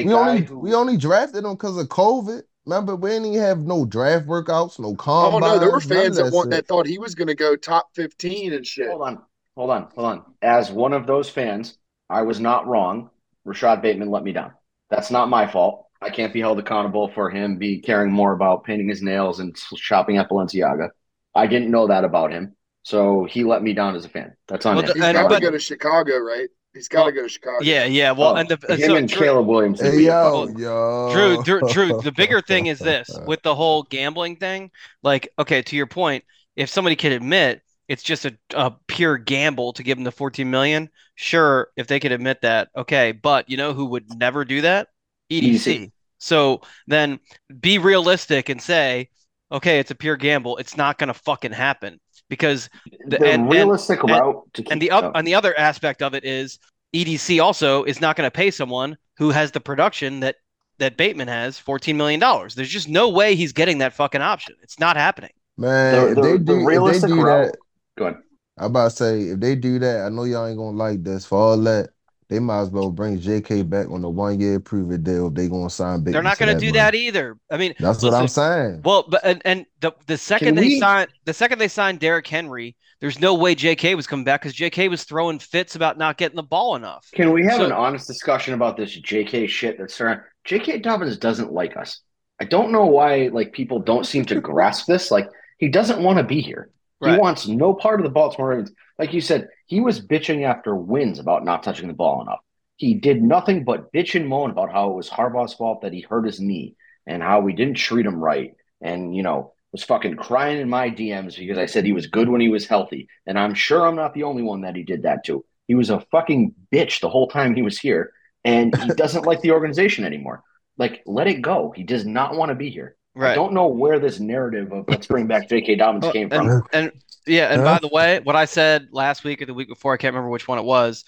we only drafted him because of COVID. Remember, we didn't even have no draft workouts, no combines. Oh no, there were fans none of that shit. thought he was going to go top 15 and shit. Hold on. As one of those fans, I was not wrong. Rashad Bateman let me down. That's not my fault. I can't be held accountable for him caring more about painting his nails and shopping at Balenciaga. I didn't know that about him. So he let me down as a fan. That's on him. He's got to go to Chicago, right? He's got to go to Chicago. Yeah. Well, and Drew, Caleb Williams. Hey, yo. Drew. The bigger thing is this with the whole gambling thing. Like, okay, to your point, if somebody can admit it's just a pure gamble to give them the 14 million, sure, if they could admit that, okay. But you know who would never do that? EDC. So then be realistic and say, okay, it's a pure gamble. It's not going to fucking happen because the realistic route to keep and the other aspect of it is EDC also is not going to pay someone who has the production that Bateman has, $14 million. There's just no way he's getting that fucking option. It's not happening. Man, the realistic route. That, go ahead. I'm about to say, if they do that, I know y'all ain't gonna like this. For all that, they might as well bring JK back on the 1 year prove-it deal if they gonna sign Bateman. They're not gonna do that either. I mean, that's what I'm saying. Well, but and the second they signed Derrick Henry, there's no way JK was coming back because JK was throwing fits about not getting the ball enough. Can we have an honest discussion about this JK shit that's around? JK Dobbins doesn't like us. I don't know why people don't seem to grasp this. Like, he doesn't want to be here. Right. He wants no part of the Baltimore Ravens. Like you said, he was bitching after wins about not touching the ball enough. He did nothing but bitch and moan about how it was Harbaugh's fault that he hurt his knee and how we didn't treat him right. And, was fucking crying in my DMs because I said he was good when he was healthy. And I'm sure I'm not the only one that he did that to. He was a fucking bitch the whole time he was here. And he doesn't like the organization anymore. Like, let it go. He does not want to be here. Right. I don't know where this narrative of let's bring back J.K. Dobbins came from. And by the way, what I said last week or the week before, I can't remember which one it was,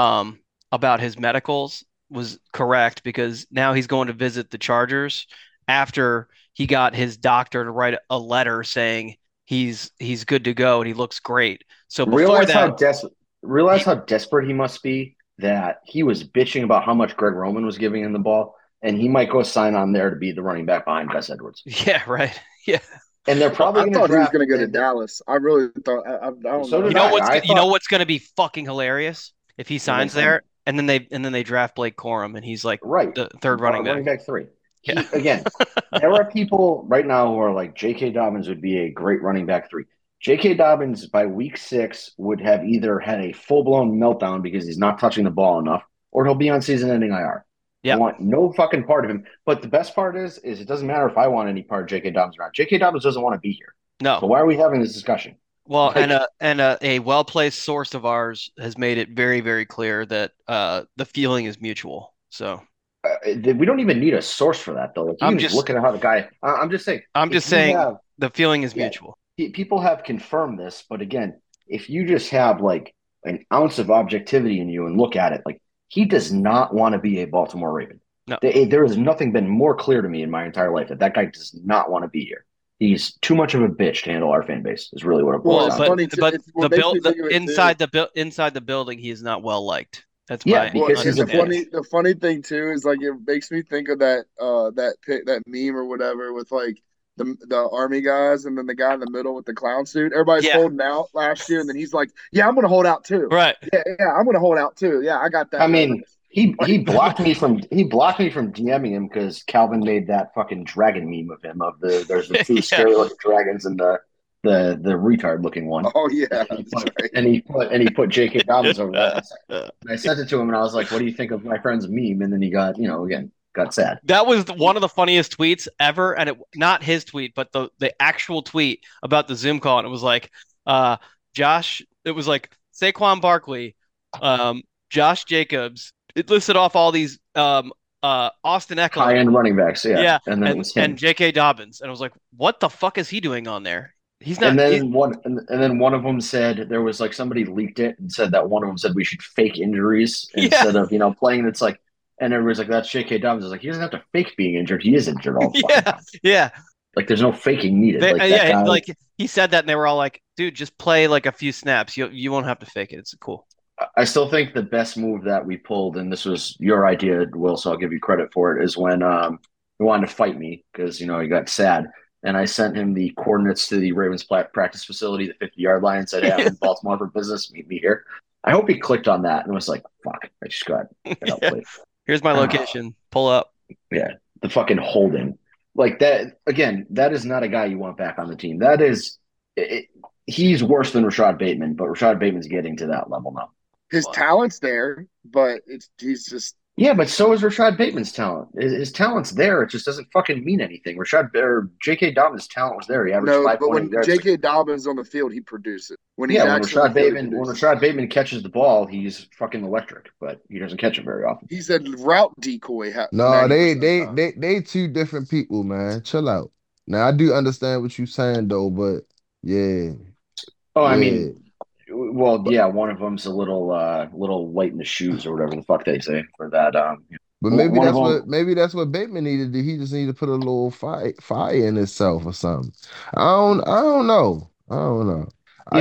about his medicals was correct because now he's going to visit the Chargers after he got his doctor to write a letter saying he's good to go and he looks great. So before realize how desperate he must be that he was bitching about how much Greg Roman was giving him the ball. And he might go sign on there to be the running back behind Gus Edwards. Yeah, right. Yeah. And they're probably I thought he was going to go to Dallas. I really thought. I don't know. You know what's going to be fucking hilarious if he signs there, and then they draft Blake Corum, and he's like the third running back. Running back 3. Yeah. Again, there are people right now who are like J.K. Dobbins would be a great running back 3. J.K. Dobbins by week 6 would have either had a full blown meltdown because he's not touching the ball enough, or he'll be on season-ending IR. Yep. I want no fucking part of him. But the best part is it doesn't matter if I want any part of J.K. Dobbins or not. J.K. Dobbins doesn't want to be here. No. So why are we having this discussion? Well, and a well-placed source of ours has made it very, very clear that the feeling is mutual. So we don't even need a source for that, though. Like, I'm just looking at how the guy. I'm just saying. I'm just saying the feeling is mutual. People have confirmed this, but again, if you just have like an ounce of objectivity in you and look at it, like, he does not want to be a Baltimore Raven. No. There has nothing been more clear to me in my entire life that guy does not want to be here. He's too much of a bitch to handle our fan base. Is really what it boils Well, down to. inside the building, he is not well liked. That's Yeah, because he's a understanding. The funny thing too is like it makes me think of that meme or whatever with like the army guys and then the guy in the middle with the clown suit. Everybody's holding out last year, and then he's like, "Yeah, I'm gonna hold out too." Right. Yeah, I'm gonna hold out too. Yeah, I got that. I mean, he blocked me from DMing him because Calvin made that fucking dragon meme of him there's the two scary looking dragons and the retard looking one. Oh yeah, and he put J.K. Dobbins over that. And I sent it to him and I was like, "What do you think of my friend's meme?" And then he got got sad. That was one of the funniest tweets ever, and not his tweet, but the actual tweet about the Zoom call, and it was like, Josh. It was like Saquon Barkley, Josh Jacobs. It listed off all these Austin Eckler, high-end running backs, yeah, and J.K. Dobbins, and I was like, "What the fuck is he doing on there?" He's not. And then one of them said there was like somebody leaked it and said that one of them said we should fake injuries instead of playing. And it's like, and everybody's like, "That's J.K. Dobbins." I was like, he doesn't have to fake being injured. He is injured all the time. Yeah. Like there's no faking needed. Like he said that, and they were all like, "Dude, just play like a few snaps. You won't have to fake it. It's cool." I still think the best move that we pulled, and this was your idea, Will, so I'll give you credit for it, is when he wanted to fight me because, he got sad. And I sent him the coordinates to the Ravens practice facility, the 50-yard line, and said, "Hey, I'm in Baltimore for business. Meet me here." I hope he clicked on that and was like, "Fuck, I just got Here's my location. Pull up." Yeah, the fucking holding. Like that, again, that is not a guy you want back on the team. That is he's worse than Rashad Bateman, but Rashad Bateman's getting to that level now. His talent's there, but he's just Yeah, but so is Rashad Bateman's talent. His talent's there. It just doesn't fucking mean anything. J.K. Dobbins' talent was there. He averaged 5 but when yards. J.K. Dobbins on the field, he produces. When Rashad Bateman catches the ball, he's fucking electric, but he doesn't catch it very often. He's a route decoy. No, they two different people, man. Chill out. Now I do understand what you're saying though, but yeah. Oh, I mean, well, yeah, one of them's a little light in the shoes or whatever the fuck they say for that. But maybe that's what Bateman needed to do. He just needed to put a little fire in himself or something. I don't know. I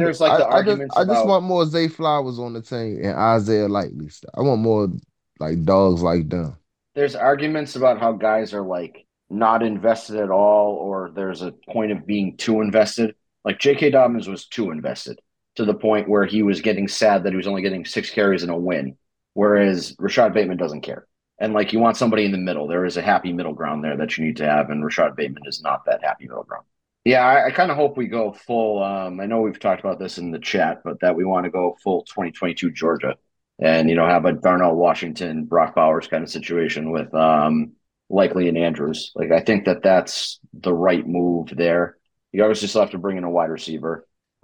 just want more Zay Flowers on the team and Isaiah Likely stuff. I want more like dogs like them. There's arguments about how guys are like not invested at all, or there's a point of being too invested. Like J.K. Dobbins was too invested to the point where he was getting sad that he was only getting 6 carries and a win, whereas Rashad Bateman doesn't care. And like you want somebody in the middle. There is a happy middle ground there that you need to have, and Rashad Bateman is not that happy middle ground. Yeah, I kind of hope we go full. I know we've talked about this in the chat, but that we want to go full 2022 Georgia, and have a Darnell Washington, Brock Bowers kind of situation with Likely and Andrews. Like I think that's the right move there. You obviously still have to bring in a wide receiver.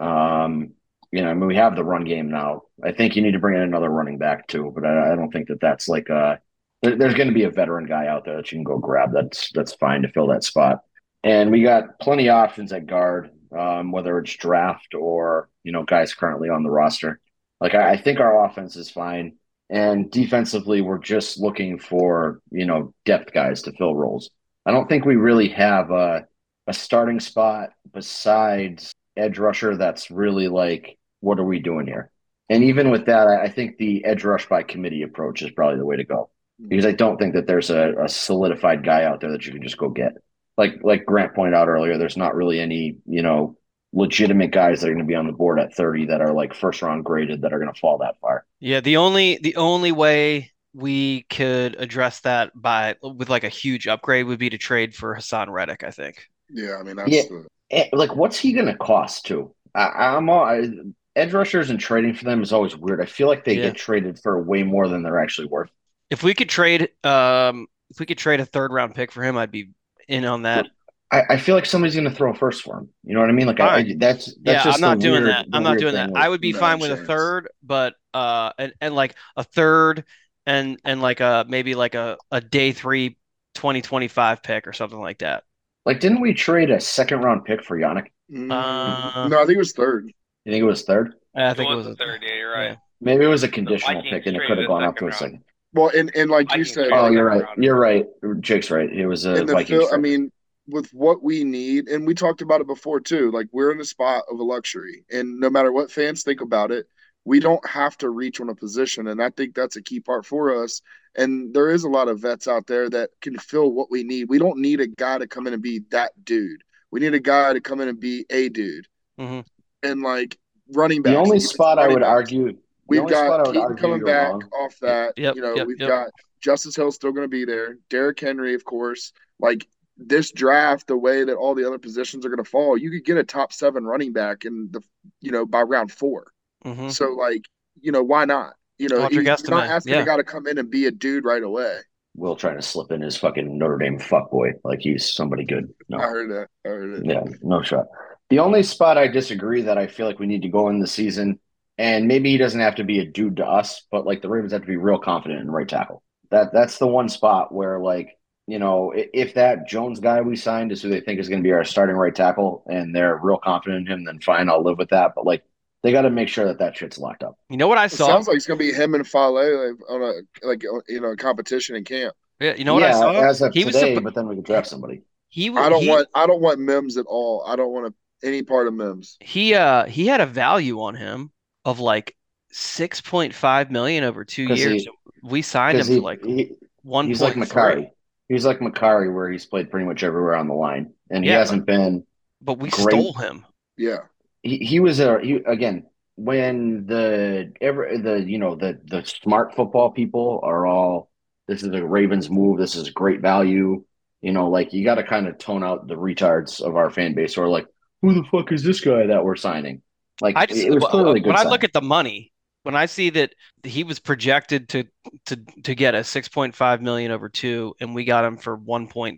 We have the run game now. I think you need to bring in another running back too, but I don't think that's like there's going to be a veteran guy out there that you can go grab. That's fine to fill that spot. And we got plenty of options at guard, whether it's draft or, guys currently on the roster. Like I think our offense is fine. And defensively, we're just looking for, depth guys to fill roles. I don't think we really have a starting spot besides edge rusher that's really like, what are we doing here? And even with that, I think the edge rush by committee approach is probably the way to go, because I don't think that there's a solidified guy out there that you can just go get. Like Grant pointed out earlier, there's not really any, legitimate guys that are going to be on the board at 30 that are like first round graded that are going to fall that far. Yeah, the only way we could address that with like a huge upgrade would be to trade for Hassan Reddick, I think. Yeah, I mean that's like what's he going to cost too? Edge rushers and trading for them is always weird. I feel like they get traded for way more than they're actually worth. If we could trade a 3rd round pick for him, I'd be in on that. I feel like somebody's going to throw a first for him. You know what I mean? Like that's just I'm not doing that. I'm not doing that. I would be fine with a 3rd, but and like a 3rd and like maybe like a day 3 2025 pick or something like that. Like, didn't we trade a 2nd round pick for Yannick? No, I think it was 3rd. You think it was 3rd? I think it was a 3rd. Yeah, you're right. Maybe it was a conditional pick and it could have gone up to a 2nd. Well, and like you Vikings said, traded Oh, like you're second right. rounder. You're right. Jake's right. It was a in the Vikings field, I trade. mean, with what we need, and we talked about it before too. Like we're in the spot of a luxury, and no matter what fans think about it, we don't have to reach on a position, and I think that's a key part for us. And there is a lot of vets out there that can fill what we need. We don't need a guy to come in and be that dude. We need a guy to come in and be a dude. Mhm. And like running The backs, only even spot I running would backs. argue, the We've only spot got I would Keaton argue coming you're back wrong. off that. Yep, You know, yep, we've yep. got Justice Hill still going to be there. Derrick Henry, of course. Like this draft, the way that all the other positions are going to fall, you could get a top 7 running back in the, by round 4. Mhm. So like, why not? Audric You're not Estime, asking a yeah. guy to come in and be a dude right away. Will trying to slip in his fucking Notre Dame fuckboy like he's somebody good. No. I heard that. I heard it. Yeah, no shot. The only spot I disagree that I feel like we need to go in the season, and maybe he doesn't have to be a dude to us, but like the Ravens have to be real confident in right tackle. That's the one spot where like, if that Jones guy we signed is who they think is going to be our starting right tackle and they're real confident in him, then fine, I'll live with that. But like they got to make sure that shit's locked up. You know what I It saw? sounds like it's going to be him and Fale on a competition in camp. Yeah, you know what I saw? As of He was today, suppo- but then we could draft somebody. I don't want Mims at all. I don't want any part of Mims. He had a value on him of like 6.5 million over 2 years. We signed him for like 1.3. He's like Makari. He's like Makari, where he's played pretty much everywhere on the line, and he hasn't been. But we great. stole him. Yeah, he was again when the smart football people are all, this is a Ravens move, this is great value. Like you got to kind of tone out the retards of our fan base who are like, who the fuck is this guy that we're signing? Like it was clearly good. When I look at the money, when I see that he was projected to get a 6.5 million over 2, and we got him for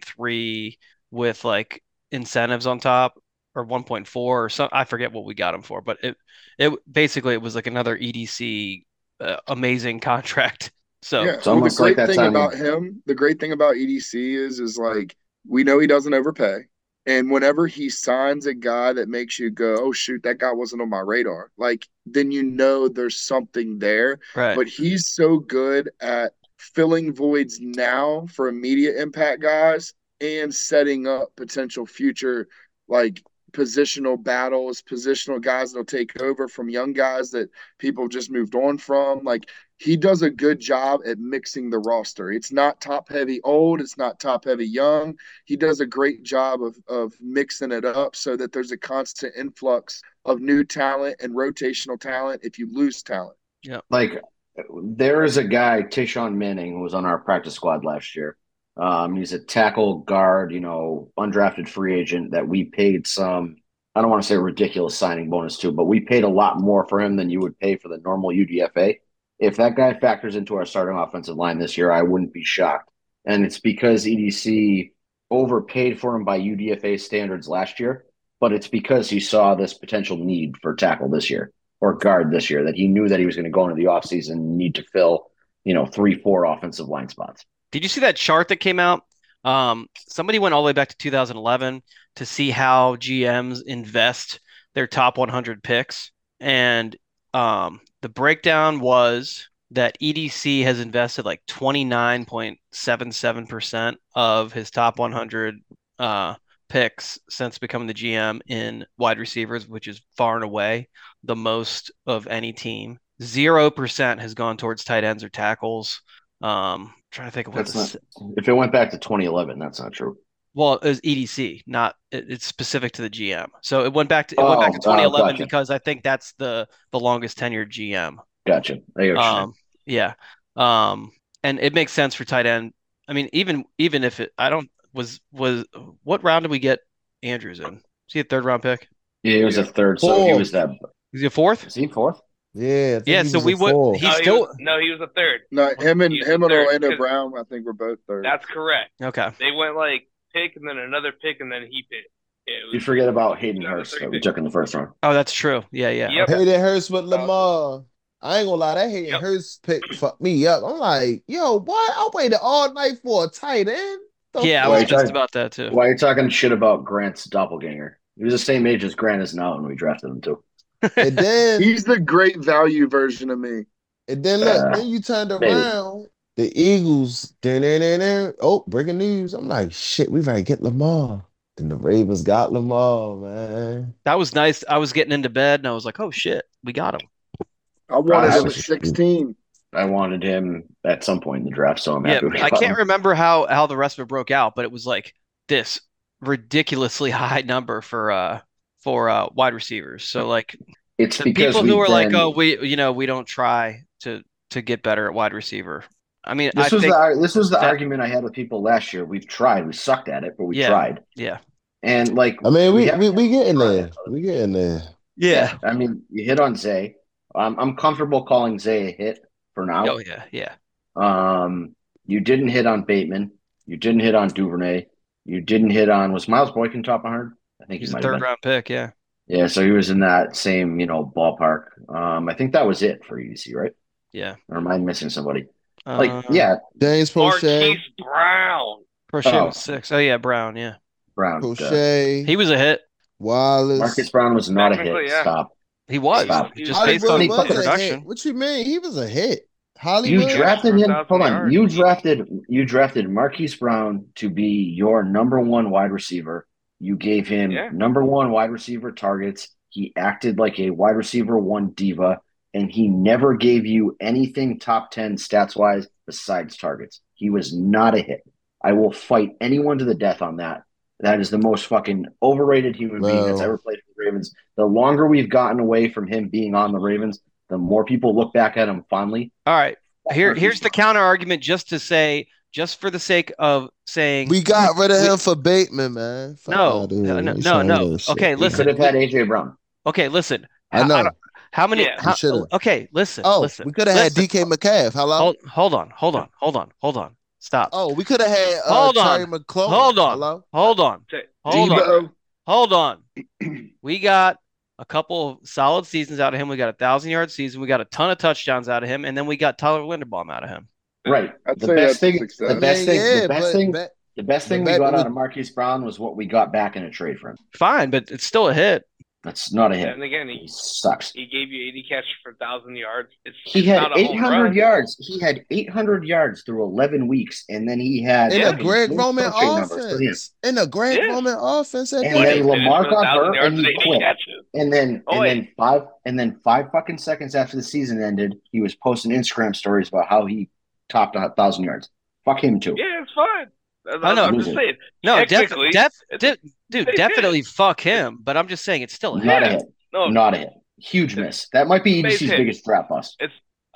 1.3 with like incentives on top, or 1.4 or something, I forget what we got him for, but it basically it was like another EDC amazing contract. So yeah. Well, the great thing about him, the great thing about EDC is like we know he doesn't overpay. And whenever he signs a guy that makes you go, oh, shoot, that guy wasn't on my radar, like, then there's something there. Right. But he's so good at filling voids now for immediate impact guys and setting up potential future, like, positional battles, positional guys that'll take over from young guys that people just moved on from. Like, he does a good job at mixing the roster. It's not top heavy old. It's not top heavy young. He does a great job of mixing it up so that there's a constant influx of new talent and rotational talent if you lose talent. Yeah. Like there is a guy, Tayshawn Manning, who was on our practice squad last year. He's a tackle guard, undrafted free agent that we paid some, I don't want to say ridiculous signing bonus to, but we paid a lot more for him than you would pay for the normal UDFA. If that guy factors into our starting offensive line this year, I wouldn't be shocked. And it's because EDC overpaid for him by UDFA standards last year, but it's because he saw this potential need for tackle this year or guard this year, that he knew that he was going to go into the offseason and need to fill, 3-4 offensive line spots. Did you see that chart that came out? Somebody went all the way back to 2011 to see how GMs invest their top 100 picks. And the breakdown was that EDC has invested like 29.77% of his top 100 picks since becoming the GM in wide receivers, which is far and away the most of any team. 0% has gone towards tight ends or tackles. Trying to think of what if it went back to 2011, that's not true. Well, it was EDC, not it's specific to the GM. So it went back to 2011 gotcha. Because I think that's the longest tenured GM. Gotcha. Yeah. And it makes sense for tight end. I mean, even if it, I don't was what round did we get Andrews in? Was he a third round pick? Yeah, he was a third. So he was that. Is he a fourth? Is he fourth? Yeah. Yeah. So we would. He was a third. No, him and Orlando Brown, I think, were both third. That's correct. Okay. They went like pick and then another pick and then he picked. You forget about Hayden Hurst that we took in the first round. Oh, that's true. Yeah. Yep. Hayden Hurst with Lamar. I ain't gonna lie, that Hayden Hurst pick fucked me up. I'm like, yo, what? I waited all night for a tight end. I was just about that too. Why are you talking shit about Grant's doppelganger? He was the same age as Grant is now, and we drafted him too. And then he's the great value version of me. And then look, then you turned around the Eagles, oh, breaking news. I'm like, shit, we gotta get Lamar. Then the Ravens got Lamar, man. That was nice. I was getting into bed and I was like, oh shit, we got him. I wanted I him at was- 16. I wanted him at some point in the draft, so I'm Yeah, happy we I got can't him. remember how the rest of it broke out, but it was like this ridiculously high number for wide receivers. So like It's the because people who we've are like, been- oh, we don't try to get better at wide receiver. I mean, This I was think the that- argument I had with people last year. We've tried. We sucked at it, but we Yeah. tried. yeah. And like, I mean, we have- getting there. We getting there. Yeah. I mean, you hit on Zay. I'm comfortable calling Zay a hit for now. Oh yeah, yeah. You didn't hit on Bateman. You didn't hit on Duvernay. You didn't hit on, was Miles Boykin top 100? I think He's he a might have third been. round pick, yeah. Yeah, so he was in that same, ballpark. I think that was it for EDC, right? Yeah. Or am I missing somebody? Uh, James Prochet, Marquise Brown. Crochet Oh. was 6. Oh yeah, Brown, yeah. Brown. Prochet, He was a hit. Wallace. Marcus Brown was not a hit. Technically, yeah. Stop. He was Stop. just based on Hollywood was a hit. production. What you mean? He was a hit. You Hollywood. drafted him. 1,000 Hold on. yards. You drafted Marquise Brown to be your number one wide receiver. You gave him Yeah. number one wide receiver targets. He acted like a wide receiver one diva, and he never gave you anything top 10 stats wise besides targets. He was not a hit. I will fight anyone to the death on that. That is the most fucking overrated human being that's No. ever played for the Ravens. The longer we've gotten away from him being on the Ravens, the more people look back at him fondly. All right. Here's Marquise the Brown. counter argument just to say, just for the sake of saying We got rid of him for Bateman, man. Fuck No, outta here. no, You no, trying no. to shit. Okay, We listen. could have had AJ Brown. Okay, listen. I know. don't- How many? Yeah. how- We should've. okay, listen. Oh, listen. we could have had listen. DK McCaff. Hello. Hold on. Stop. Oh, we could have had Hold on. Terry McLaurin. Hold on. Hello. Hold on. Hold on. Debo. Hold on. We got a couple of solid seasons out of him. We got 1,000-yard season. We got a ton of touchdowns out of him, and then we got Tyler Linderbaum out of him. Right. I'd The say best that's a thing. success. The best thing. The best thing. but The best thing but we got with- out of Marquise Brown was what we got back in a trade for him. Fine, but it's still a hit. That's not a hit. And again, He he sucks. gave you 80 catches for 1,000 yards. He It's had not a home 800 run. yards. He had 800 yards through 11 weeks, and then he had in Yeah. a Greg fucking Roman touchdown numbers for him. offense. In a Greg Yeah. Roman offense. At And But that. then he Lamar finished with got 1,000 hurt yards and he 80 quit. catches. And then Oh, five fucking seconds after the season ended, he was posting Instagram stories about how he topped 1,000 yards. Fuck him too. Yeah, it's fine. I know. I'm just saying. No, Technically, dude, they definitely fuck him. But I'm just saying it's still a hit. Not a hit. No, Not a hit. Huge miss. That might be Base EDC's hit. biggest draft bust. it's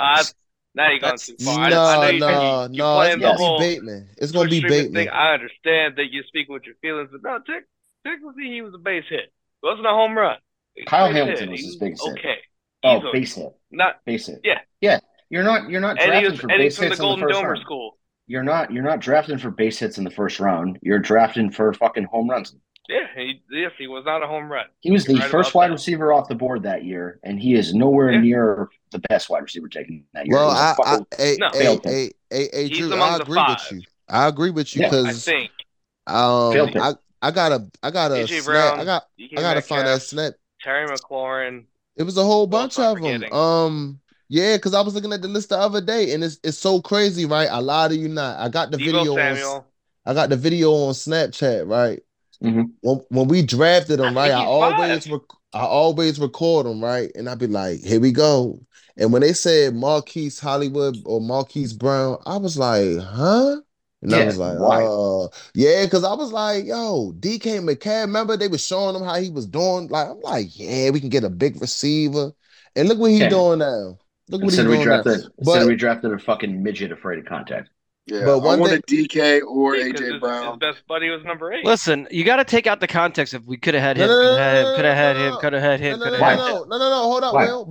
now you're going too far. I No, know you, no, you no. playing It's the gonna whole be Bateman. It's gonna be Twitch streaming Bateman. thing. I understand that you're speaking with your feelings, but no, technically he was a base hit. It wasn't a home run. Kyle Base Hamilton hit. was He his biggest hit. Okay. Oh, He's a- base hit. Not Base hit. Yeah. Yeah. You're not and he drafting was for and he's base from the hits in the Golden first Domer round. school. You're not drafting for base hits in the first round. You're drafting for fucking home runs. Yeah, he was not a home run. He was the You're right first about wide that. receiver off the board that year, and he is nowhere Yeah. near the best wide receiver taken that year. Well, He was a fucking- No. Failed pick. He's Drew, among I the agree five. with you. I agree with you Yeah, I because think Failed pick. I gotta AJ snap. Brown, I gotta find that snap. Terry McLaurin. It was a whole Who bunch else am of I them. forgetting? Yeah, because I was looking at the list the other day, and it's so crazy, right? I lie to you not. I got the Deebo video Samuel. I got the video on Snapchat, right? Mhm. When we drafted him, right? think he's I always record them, right? And I'd be like, here we go. And when they said Marquise Hollywood or Marquise Brown, I was like, huh? And I Yeah, was like, why? yeah, because I was like, yo, DK McCabb, remember they were showing him how he was doing? Like, I'm like, yeah, we can get a big receiver. And look what he's Yeah. doing now. Look what he's Instead doing now. we drafted a fucking midget afraid of contact. Yeah, But I one wanted DK or Yeah, 'cause AJ his Brown. best buddy was number 8. Listen, you got to take out the context of we could have had him, No, could have had no, him, no, could have had him, No, could no, have no, had no, him. no, hold on, Why? Will.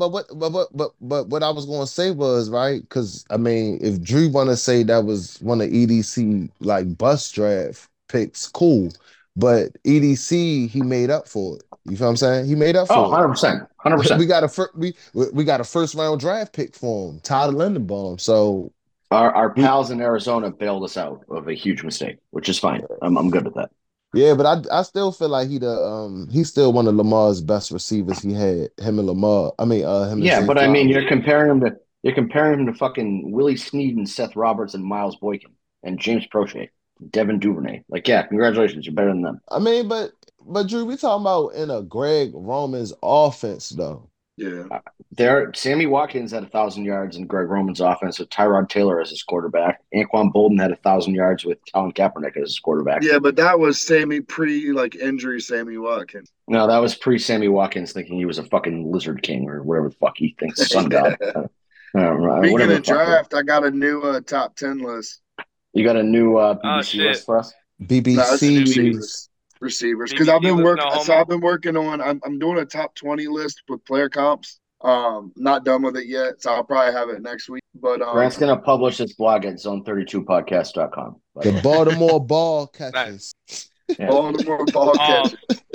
But what I was gonna say was right, because I mean, if Drew wanna say that was one of EDC like bus draft picks, cool. But EDC he made up for it. You feel what I'm saying? He made up for Oh, it. 100%. 100%. We got we got a first round draft pick for him, Tyler Linderbaum. So Our pals in Arizona bailed us out of a huge mistake, which is fine. I'm good with that. yeah, but I still feel like he's still one of Lamar's best receivers he had. Him and Lamar. I mean him. Yeah, and but Zay I mean, Flowers. you're comparing him to You're comparing him to fucking Willie Snead and Seth Roberts and Miles Boykin and James Prochet, Devin Duvernay. Like, yeah, congratulations, you're better than them. I mean, but Drew, we talking about in a Greg Roman's offense though. Yeah. Sammy Watkins had 1,000 yards in Greg Roman's offense with Tyrod Taylor as his quarterback. Anquan Bolden had 1,000 yards with Colin Kaepernick as his quarterback. Yeah, but that was Sammy injury Sammy Watkins. No, that was pre-Sammy Watkins thinking he was a fucking Lizard King or whatever the fuck he thinks, sun god. Speaking of draft, I got a new top 10 list. You got a new BBC list for us? BBC receivers, because I've been working on. I'm doing a top 20 list with player comps. Not done with it yet, so I'll probably have it next week. But Grant's gonna publish his blog at zone32podcast.com. The Baltimore ball catchers. Yeah. Baltimore ball catchers.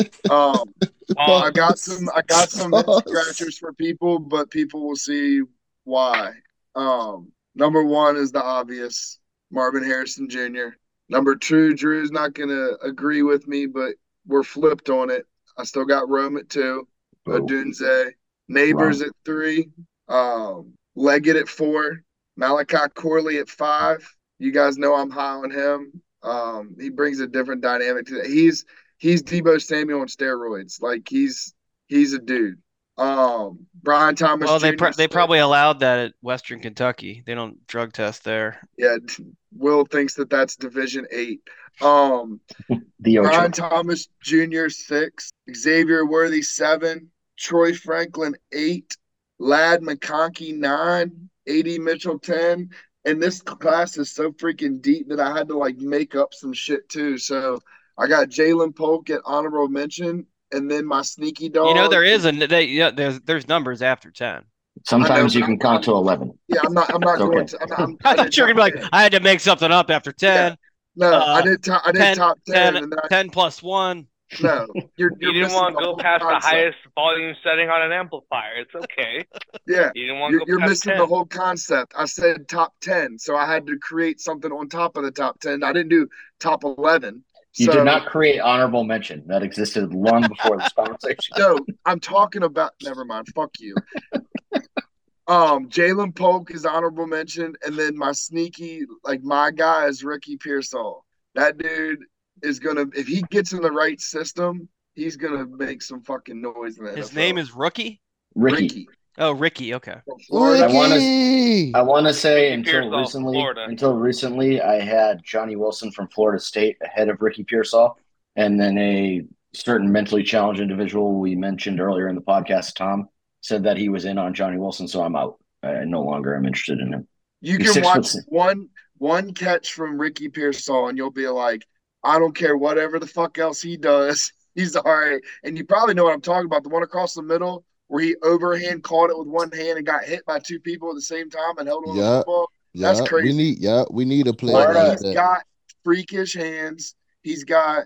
I got some scratchers for people, but people will see why. Number one is the obvious, Marvin Harrison Jr. Number two, Drew's not gonna agree with me, but we're flipped on it. I still got Rome at 2, Odunze, Neighbors at 3, Leggett at 4, Malachi Corley at 5. You guys know I'm high on him. He brings a different dynamic to that. He's Deebo Samuel on steroids. Like he's a dude. Brian Thomas. Well, Jr. they probably allowed that at Western Kentucky. They don't drug test there. Yeah, Will thinks that's Division 8. Brian Thomas Jr. 6, Xavier Worthy 7, Troy Franklin 8, Ladd McConkey 9, A.D. Mitchell 10. And this class is so freaking deep that I had to make up some shit too. So I got Jalen Polk at honorable mention, and then my sneaky dog. There is there's numbers after 10. Sometimes you can count to 11. Yeah, I'm not going to. I thought you were gonna be like, I had to make something up after 10. Yeah. No, I did top 10. And 10 plus 1. No, you didn't want to go past the highest volume setting on an amplifier. It's okay. Yeah, you didn't want to go you're past missing 10. the whole concept. I said top 10, so I had to create something on top of the top 10. I didn't do top 11. You did not create honorable mention. That existed long before this conversation. No, I'm talking about. Never mind. Fuck you. Jalen Polk is honorable mention, and then my sneaky, my guy is Ricky Pearsall. That dude is gonna, if he gets in the right system, he's gonna make some fucking noise in the His NFL. name is Rookie? Ricky. Oh, Ricky. Okay. I want to say until Florida. recently, I had Johnny Wilson from Florida State ahead of Ricky Pearsall, and then a certain mentally challenged individual we mentioned earlier in the podcast, Tom, said that he was in on Johnny Wilson, so I'm out. I no longer am interested in him. You can watch one catch from Ricky Pearsall, and you'll be like, I don't care whatever the fuck else he does. He's all right. And you probably know what I'm talking about. The one across the middle where he overhand caught it with one hand and got hit by two people at the same time and held on to the football. That's crazy. We need a player like he's that. got freakish hands. He's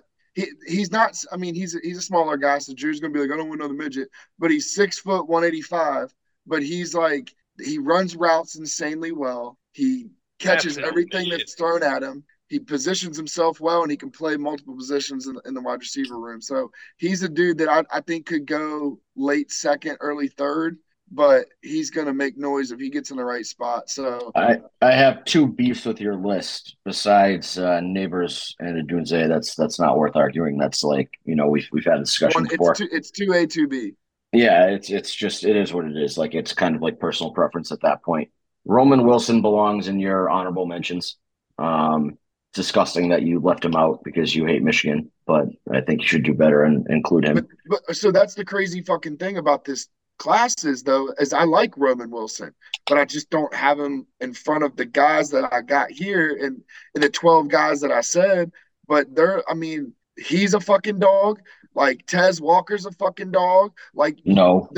a smaller guy, so Drew's gonna be like, I don't want another midget. But he's 6 foot 185. But he's he runs routes insanely well. He catches everything that's thrown at him. He positions himself well, and he can play multiple positions in the wide receiver room. So he's a dude that I think could go late second, early third, but he's going to make noise if he gets in the right spot. So I have 2 beefs with your list besides Neighbors and Odunze. That's not worth arguing. That's we've had a discussion before. It's 2A, 2B. Yeah, it's just it is what it is. It's kind of like personal preference at that point. Roman Wilson belongs in your honorable mentions. Disgusting that you left him out because you hate Michigan, but I think you should do better and include him. But so that's the crazy fucking thing about this classes, though, is I like Roman Wilson, but I just don't have him in front of the guys that I got here and the 12 guys that I said. But he's a fucking dog. Tez Walker's a fucking dog. No.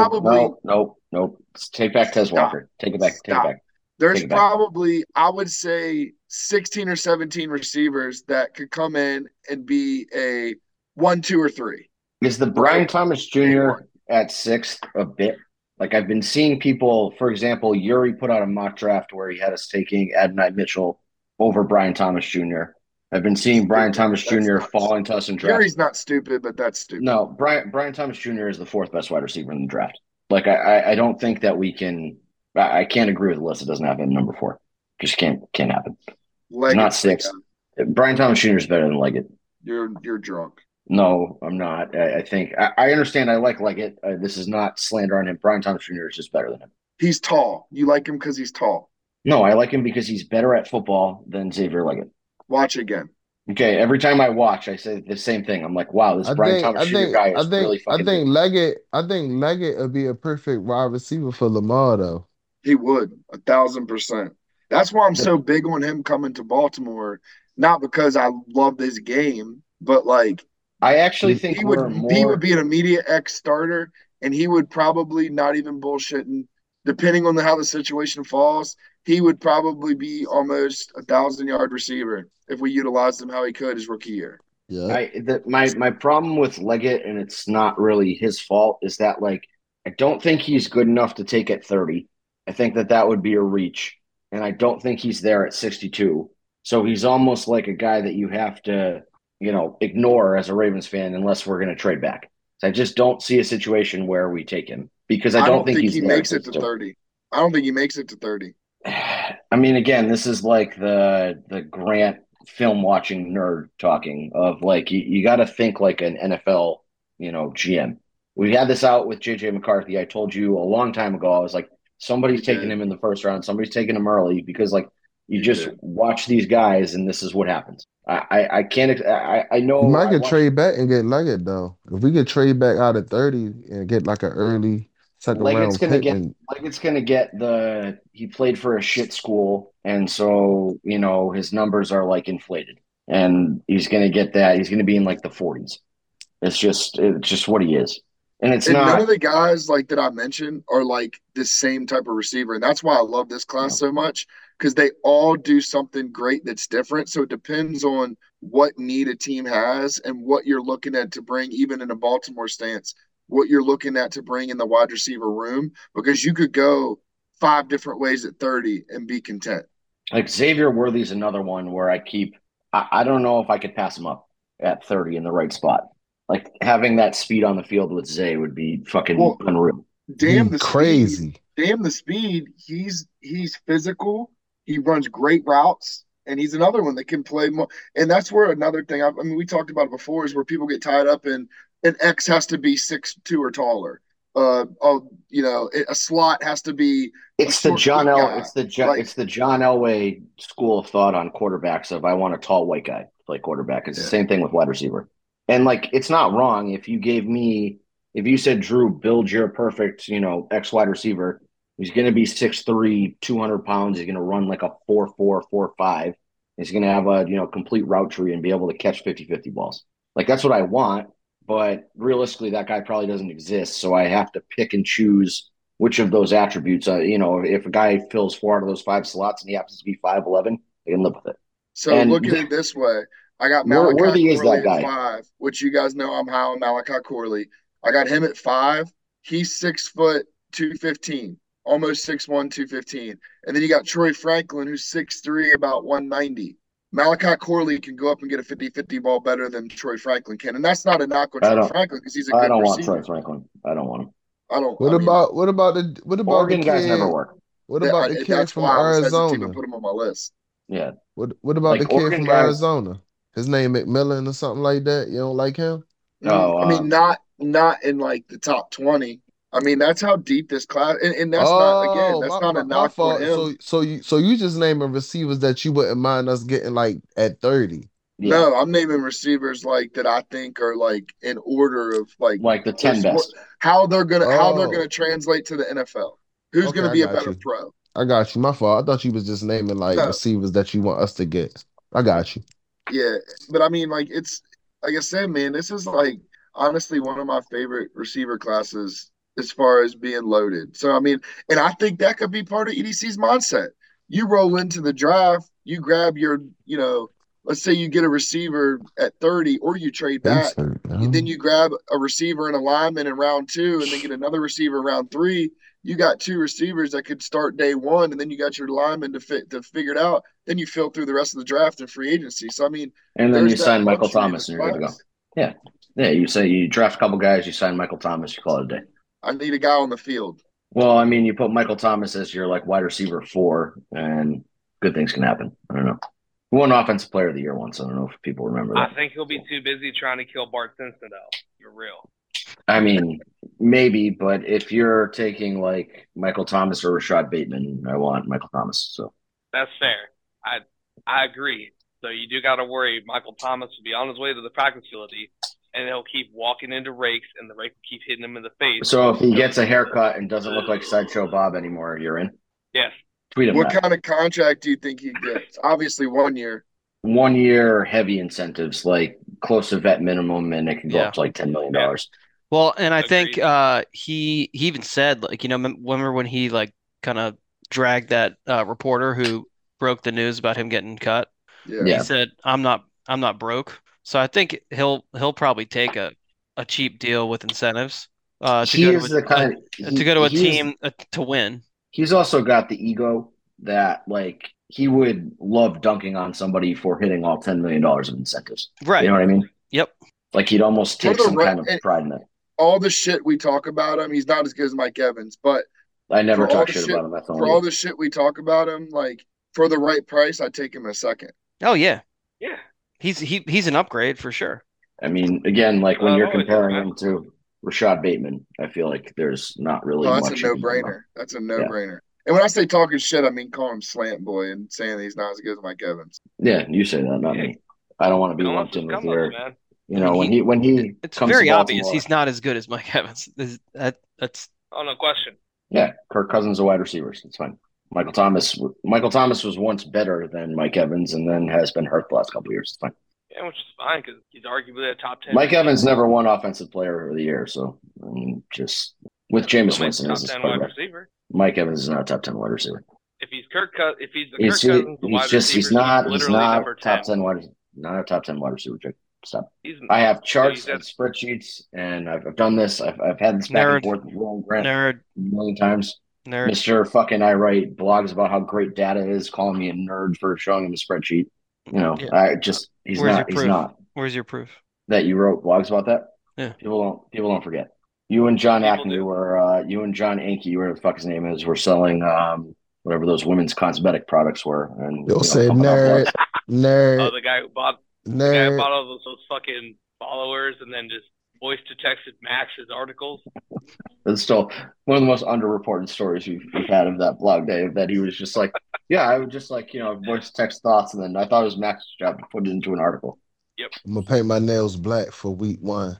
Take back Tez Walker. Take it back. There's probably, I would say, 16 or 17 receivers that could come in and be a 1, 2, or 3. Is the Brian Thomas Jr. at 6th a bit? I've been seeing people, for example, Yuri put out a mock draft where he had us taking Adonai Mitchell over Brian Thomas Jr. I've been seeing Brian Thomas Jr. fall into us in draft. Yuri's not stupid, but that's stupid. No, Brian Thomas Jr. is the 4th best wide receiver in the draft. I don't think that we can I can't agree with Alyssa. Doesn't have him number 4. Just can't happen. He's Leggett's not the 6. guy. Brian Thomas Jr. is better than Leggett. You're drunk. No, I'm not. I think I understand. I like Leggett. This is not slander on him. Brian Thomas Jr. is just better than him. He's tall. You like him because he's tall. No, I like him because he's better at football than Xavier Leggett. Watch again. Okay, every time I watch, I say the same thing. I'm like, wow, this Brian Thomas Jr. guy is really fucking good. I think Leggett would be a perfect wide receiver for Lamar, though. He would 1,000%. That's why I'm so big on him coming to Baltimore. Not because I love this game, but like I actually think he would be an immediate X starter, and he would probably not even bullshitting. Depending on how the situation falls, he would probably be almost 1,000-yard receiver if we utilized him how he could his rookie year. Yeah. My problem with Leggett, and it's not really his fault, is that like I don't think he's good enough to take at 30. I think that would be a reach, and I don't think he's there at 62. So he's almost like a guy that you have to, ignore as a Ravens fan unless we're going to trade back. So I just don't see a situation where we take him because I don't think he makes it to 30. I don't think he makes it to 30. I mean, again, this is like the Grant film watching nerd talking of like you got to think like an NFL, GM. We had this out with JJ McCarthy. I told you a long time ago. I was like, somebody's taking him in the first round. Somebody's taking him early because like you just watch these guys and this is what happens. I can't. I know. You might get trade back and get Leggett though. If we get trade back out of 30 and get like an early second round pick, Leggett's gonna get he played for a shit school, and so his numbers are like inflated, and he's gonna get that. He's gonna be in like the 40s. It's just what he is, and none of the guys like that I mentioned are like the same type of receiver, and that's why I love this class so much. Because they all do something great that's different. So it depends on what need a team has and what you're looking at to bring, even in a Baltimore stance, what you're looking at to bring in the wide receiver room. Because you could go 5 different ways at 30 and be content. Like Xavier Worthy's another one where I don't know if I could pass him up at 30 in the right spot. Like having that speed on the field with Zay would be fucking unreal. Damn the crazy. Speed. Damn the speed. He's physical. He runs great routes, and he's another one that can play more. And that's where another thing, we talked about it before, is where people get tied up in an X has to be 6'2" or taller. A slot has to be. It's the John Elway school of thought on quarterbacks of I want a tall white guy to play quarterback. It's the same thing with wide receiver. And like, it's not wrong if you said, Drew, build your perfect, X wide receiver. He's going to be 6'3", 200 pounds. He's going to run like a 4'4", 4'5". He's going to have a complete route tree and be able to catch 50-50 balls. Like that's what I want, but realistically, that guy probably doesn't exist. So I have to pick and choose which of those attributes. If a guy fills 4 out of those 5 slots and he happens to be 5'11", I can live with it. So look at it this way: I got Malachi Corley at 5, which you guys know I'm high on Malachi Corley. I got him at 5. He's 6 foot 215. Almost 6'1", 215. And then you got Troy Franklin, who's 6'3", about 190. Malachi Corley can go up and get a 50-50 ball better than Troy Franklin can. And that's not a knock on Troy Franklin because he's a good receiver. I don't want Troy Franklin. I don't want him. What about Oregon the guys kid? never work. What about the kid from Arizona? To put him on my list. Yeah. What about the kid from Arizona? His name McMillan or something like that. You don't like him? No, not in like the top 20. That's how deep this class, and that's not a knock on him. So you just naming receivers that you wouldn't mind us getting like at 30. Yeah. No, I'm naming receivers like that I think are like in order of like the 10 best. How they're gonna translate to the NFL. Who's gonna be a better pro? I got you. My fault. I thought you was just naming like receivers that you want us to get. I got you. Yeah, but it's like I said, man, this is like honestly one of my favorite receiver classes as far as being loaded. So, and I think that could be part of EDC's mindset. You roll into the draft, you grab your, let's say you get a receiver at 30 or you trade back. Then you grab a receiver and a lineman in round 2 and then get another receiver in round 3. You got 2 receivers that could start day 1 and then you got your lineman to figure it out. Then you fill through the rest of the draft and free agency. So, and then you sign Michael Thomas and you're good to go. Yeah. Yeah. You say you draft a couple guys, you sign Michael Thomas, you call it a day. I need a guy on the field. Well, I mean, you put Michael Thomas as your like wide receiver 4, and good things can happen. I don't know. He won Offensive Player of the Year once. I don't know if people remember that. I think he'll be too busy trying to kill Bart Simpson, though. You're real. I mean, maybe, but if you're taking like Michael Thomas or Rashad Bateman, I want Michael Thomas. So That's fair. I agree. So you do got to worry. Michael Thomas will be on his way to the practice facility, and he'll keep walking into rakes, and the rake will keep hitting him in the face. So if he gets a haircut and doesn't look like Sideshow Bob anymore, you're in? Yes. Tweet him What that. kind of contract do you think he gets? Obviously, 1 year. 1 year heavy incentives, like close to vet minimum, and it can go Yeah. up to like $10 million. Well, and I think Agreed. he even said, like, remember when he like kind of dragged that reporter who broke the news about him getting cut? Yeah. Yeah. He said, "I'm not broke." So I think he'll probably take a cheap deal with incentives to He go is to the kind to go to a he is- team to win. He's also got the ego that like he would love dunking on somebody for hitting all $10 million of incentives. Right. You know what I mean? Yep. Like he'd almost take For the some re- kind of and- pride in it. All the shit we talk about him, he's not as good as Mike Evans, but I never for all talk the shit shit- about him. That's for all the shit we talk about him, like for the right price, I'd take him a second. Oh yeah, Yeah. he's an upgrade for sure. I mean, again, like when Well, you're always, comparing man. him to Rashad Bateman, I feel like there's not really Oh, that's much. a you can do about it. no-brainer. That's a no-brainer. And when I say talking shit, I mean calling him slant boy and saying that he's not as good as Mike Evans. Yeah, you say that, not Yeah. me. I don't want to be Don't lumped just in with come up, your. man. You I know, mean, when he It's comes very to obvious Baltimore, he's not as good as Mike Evans. That's Oh, no question. Yeah, Kirk Cousins a wide receiver. It's fine. Michael Thomas was once better than Mike Evans, and then has been hurt the last couple of years. It's fine. Yeah, which is fine because he's arguably a top 10. Mike Evans never won Offensive Player of the Year, so I mean, just with Jameis Still makes Winston top as his 10 wide quarterback. receiver. Mike Evans is not a top 10 wide receiver. If he's the Kirk He's Cousins, the wide receiver, he's not literally number 10. top 10 wide, not a top 10 wide receiver. Jake. Stop. He's, I have charts he's and at- spreadsheets, and I've done this. I've had this back Nerd. and forth with Will Grant nerd, a million times. nerd. Mr. fucking I write blogs about how great data is, calling me a nerd for showing him a spreadsheet. You know, Yeah. he's Where's not your proof? Where's your proof? that you wrote blogs about that. Yeah. People don't forget. You and John People Acme do. were you and John Anke, whatever the fuck his name is, were selling whatever those women's cosmetic products were. And You'll you know, say pumping out nerd, blogs. Oh, nerd, the guy who bought nerd. all those fucking followers and then just voice to texted Max his articles. It's still one of the most underreported stories we've had of that blog, Dave, that he was just like, yeah, I would just like, voice text thoughts, and then I thought it was Max's job to put it into an article. I'm gonna paint my nails black for week 1.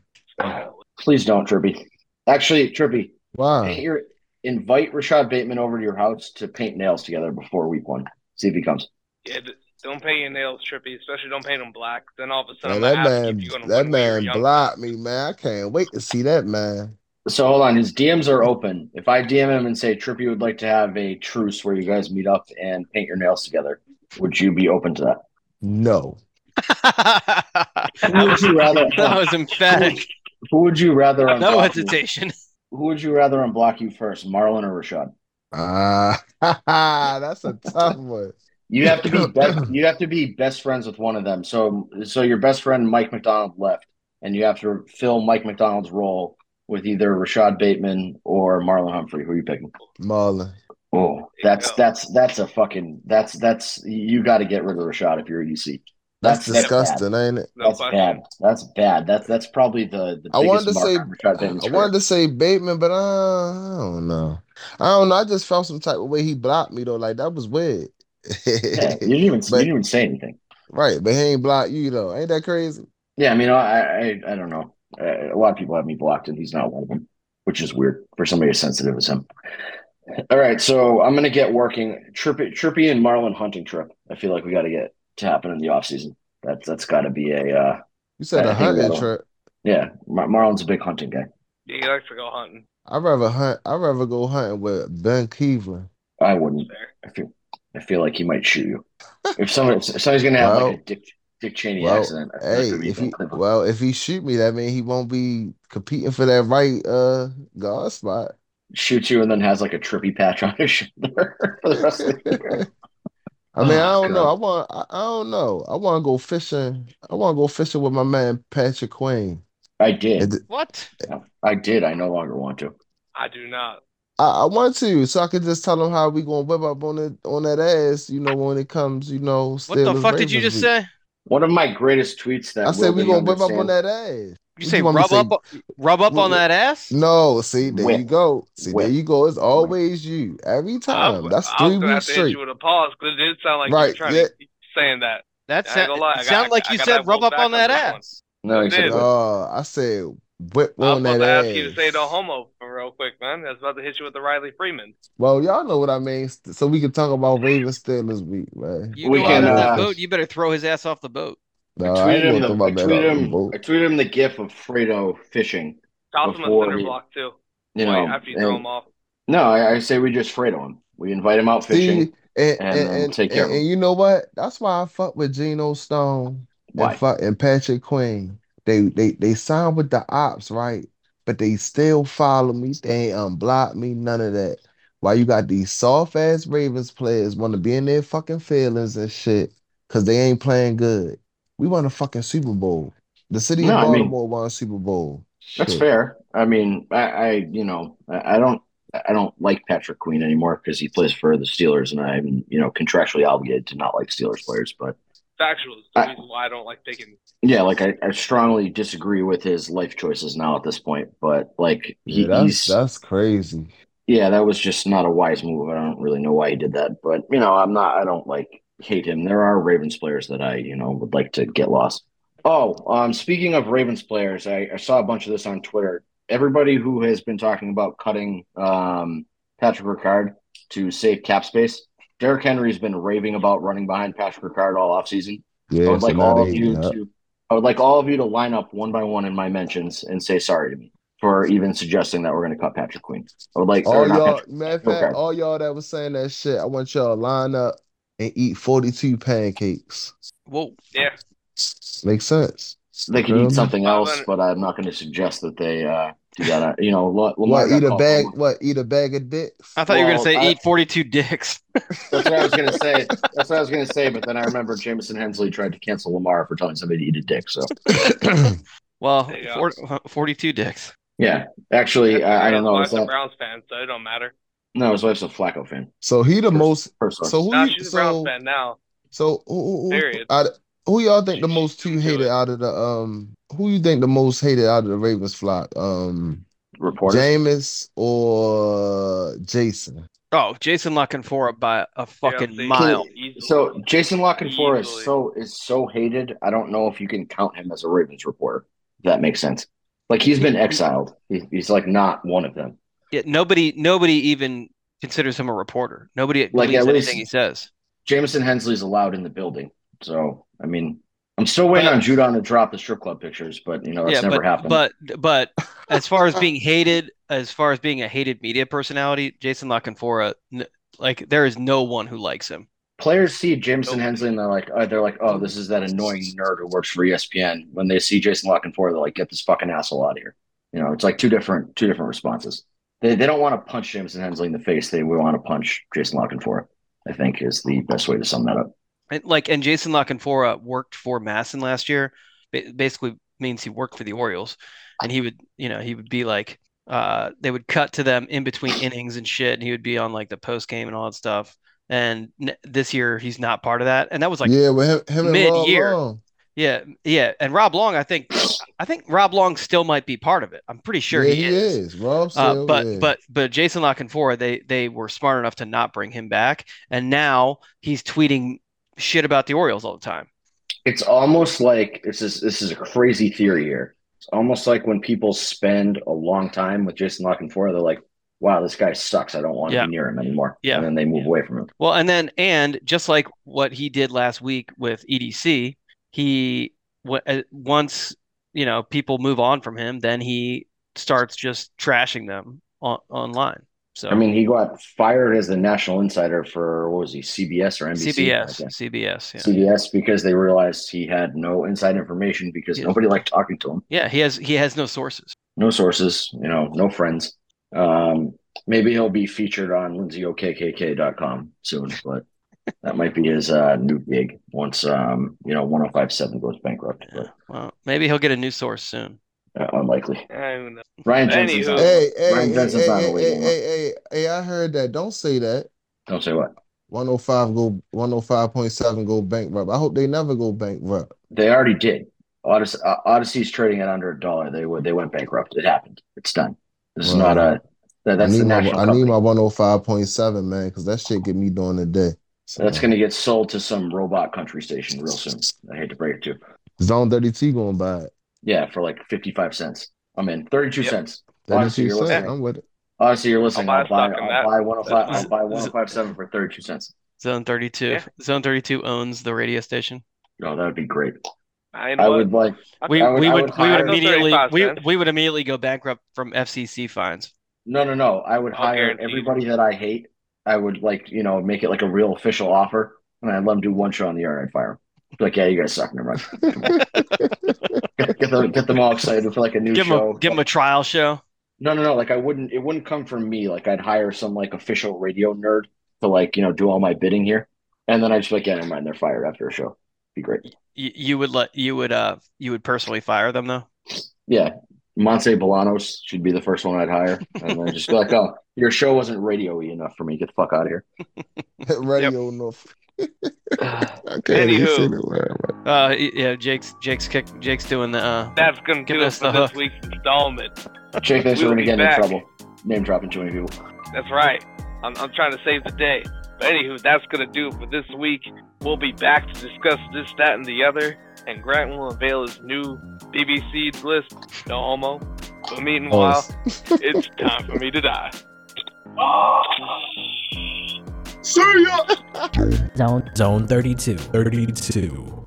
Please don't, Trippy. Actually, Trippy, Why? invite Rashad Bateman over to your house to paint nails together before week 1. See if he comes. Yeah, don't paint your nails, Trippy. Especially don't paint them black. Then all of a Man, sudden, that I'm gonna ask you man, if you're gonna that win when you're man young. blocked me, man. I can't wait to see that man. So hold on, his DMs are open. If I DM him and say Trippy would like to have a truce where you guys meet up and paint your nails together, would you be open to that? No. Who would you rather? That was emphatic. Who would you rather No unblock you? hesitation. Who would you rather unblock you first, Marlon or Rashad? That's a tough one. You have to be best friends with one of them. So your best friend Mike McDonald left, and you have to fill Mike McDonald's role with either Rashad Bateman or Marlon Humphrey. Who are you picking? Marlon. Oh, There you that's a fucking that's you got to get rid of Rashad if you're a UC. That's Bad. disgusting, ain't it? No That's question. bad. That's bad. That's probably the I wanted biggest to say mark on Rashad Bateman's I career. wanted to say Bateman, but I don't know. I don't know. I just felt some type of way he blocked me though. Like that was weird. Yeah, you didn't even say anything. Right, but he ain't blocked you though. Ain't that crazy? Yeah, I mean, I don't know. A lot of people have me blocked, and he's not one of them, which is weird for somebody as sensitive as him. All right, so I'm gonna get working. Trippy and Marlon hunting trip. I feel like we got to get to happen in the off season. That's got to be a You said I a think hunting that'll- trip. yeah. Marlon's a big hunting guy. Yeah, he likes to go hunting. I'd rather go hunting with Ben Cleveland. I wouldn't. There. I feel like he might shoot you. If somebody's gonna have Well, like a Dick Cheney Well, accident, I feel like hey, it'd be if Ben he Cleveland. if he shoot me, that means he won't be competing for that right guard spot. Shoots you and then has like a trippy patch on his shoulder for the rest of the year. I mean, I Oh, don't know. God. I don't know. I want to go fishing. I want to go fishing with my man Patrick Queen. I did. What? I did. I no longer want to. I do not. I want to, so I could just tell them how we gonna whip up on that ass, when it comes, What the Steelers fuck did you Ravens just week. say? One of my greatest tweets I that said Will we the gonna Younger whip up on Sam. that ass. You What say you want me to rub up on Wh- that ass? No, see, there you Whip. go. See, there Whip. you go. It's always you. Every time. That's I 3 was gonna have weeks to hit straight. you with a pause because it did sound like you Right, were trying yeah. to keep saying that. That I ain't gonna lie. it sounded like you said rub up on that ass. No, he said did. whip. I said whip I was on about that to ass. ask you to say no homo for real quick, man. I was about to hit you with the Riley Freeman. Well, y'all know what I mean. So we can talk about Ravens Steelers week, man. You We go can, out of that boat, you better throw his ass off the boat. No, I ain't gonna throw my I man out the tweeted boat. him the gif of Fredo fishing. Toss him a before cinder he- block too. You know, after you throw him off. No, I say we just Fredo him. We invite him out fishing and take care of him. And you know what? That's why I fuck with Geno Stone Why? and Patrick Queen. They signed with the ops, right? But they still follow me. They ain't unblock me, none of that. Why you got these soft ass Ravens players want to be in their fucking feelings and shit because they ain't playing good. We won a fucking Super Bowl. The city of Baltimore won a Super Bowl. That's Shit. fair. I mean, I don't like Patrick Queen anymore because he plays for the Steelers, and I'm contractually obligated to not like Steelers players. But Factual is the reason why I don't like picking. yeah, like I strongly disagree with his life choices now at this point. But like That's crazy. Yeah, that was just not a wise move. I don't really know why he did that, but I don't hate him. There are Ravens players that I would like to get lost. Oh, speaking of Ravens players, I saw a bunch of this on Twitter. Everybody who has been talking about cutting Patrick Ricard to save cap space, Derrick Henry's been raving about running behind Patrick Ricard all offseason. Yeah, I would like all of you yeah. I would like all of you to line up one by one in my mentions and say sorry to me for even suggesting that we're going to cut Patrick Queen. I would like all or not y'all. Patrick, Matter of fact, all y'all that was saying that shit, I want y'all to line up and eat 42 pancakes. Whoa. Yeah. Makes sense. They can eat something else, but I'm not going to suggest that they do that. Lamar What got eat a called bag? for- What eat a bag of dicks? I thought you were gonna Well, say eat 42 dicks. That's what I was going to say. That's what I was going to say. But then I remember Jameson Hensley tried to cancel Lamar for telling somebody to eat a dick. So Well, There you go. 42 dicks. yeah, actually, I don't know. His Is wife's a that Browns fan, so it don't matter. no? His wife's a Flacco fan. So he the most. First source. So who? Nah, you- she's a Browns so fan now. so Period. who y'all think the most She's two hated good. out of the Who you think the most hated out of the Ravens flock? Reporters. Jameis or Jason? Oh, Jason Lockenfora by a fucking Yeah, mile. So Jason Lockenfora Easily. is so hated. I don't know if you can count him as a Ravens reporter. If that makes sense. Like he's been exiled. He's like not one of them. Yeah, nobody even considers him a reporter. Nobody Like, believes at least- anything he says. Jameson Hensley's allowed in the building. So I mean, I'm still waiting on Judon to drop the strip club pictures, but that's never happened. But as far as being hated, as far as being a hated media personality, Jason Lockenfora, like there is no one who likes him. Players see Jameson Hensley and they're like, oh, this is that annoying nerd who works for ESPN. When they see Jason Lockenfora, they're like, get this fucking asshole out of here. It's like two different responses. They don't want to punch Jameson Hensley in the face. They will want to punch Jason Lockenfora, I think is the best way to sum that up. And Jason Lockenfora worked for Masson last year. Basically means he worked for the Orioles, and he would be like, they would cut to them in between innings and shit, and he would be on like the post game and all that stuff. And this year he's not part of that, and that was like with him and mid-year. Rob Long. Yeah, and Rob Long, I think Rob Long still might be part of it. I'm pretty sure Yeah, he is. Rob still, but Jason Lockenfora, they were smart enough to not bring him back, and now he's tweeting shit about the Orioles all the time. It's almost like this is a crazy theory here. It's almost like when people spend a long time with Jason Lockenfora, they're like, wow, this guy sucks. I don't want to be near him anymore. Yeah. And then they move away from him. Well, and just like what he did last week with EDC, once people move on from him, then he starts just trashing them online. So I mean, he got fired as the national insider for what was he, CBS or NBC? CBS, yeah. CBS because they realized he had no inside information because nobody liked talking to him. Yeah, he has no sources. No sources, no friends. Maybe he'll be featured on LindsayOKKK.com soon, but that might be his new gig once 1057 goes bankrupt. But, well, maybe he'll get a new source soon. unlikely. unlikely. Who knows? Ryan Jensen's Anywho. out. Ryan Jensen's not in the league anymore. Hey, I heard that. Don't say that. Don't say what? 105.7 go bankrupt. I hope they never go bankrupt. They already did. Odyssey's trading at under $1. They went bankrupt. It happened. It's done. This is not a. That's the national. I need my 105.7, man, because that shit get me during the day. So. That's going to get sold to some robot country station real soon. I hate to break it to you. Zone 32 going to buy it. Yeah, for like 55 cents. I'm in 32 cents. 32 cents. I'm with it. Honestly, you're listening. I'll buy 105. I'll buy 105.7 for 32 cents. Zone 32. Yeah. Zone 32 owns the radio station. Oh, that would be great. I would like. We would immediately go bankrupt from FCC fines. No. I would hire everybody that I hate. I would make it like a real official offer, and I'd let them do one show on the air and I'd fire them. Like, yeah, you guys suck. Never mind. get them all excited for like a new show. Give them a trial show. No. Like it wouldn't come from me. Like I'd hire some like official radio nerd to do all my bidding here, and then I'd just be like, yeah, never mind. They're fired after a show. Be great. You would personally fire them though? Yeah. Montse Bolanos should be the first one I'd hire. And then just be like, oh, your show wasn't radio-y enough for me. Get the fuck out of here. Radio enough. Yeah, Jake's doing the that's gonna do us for this week's installment. Jake, thanks for getting in trouble. Name dropping too many people. That's right. I'm trying to save the day. But anywho, that's gonna do it for this week. We'll be back to discuss this, that, and the other. And Grant will unveil his new BBC list. No homo. But meanwhile, it's time for me to die. See ya! Zone 32.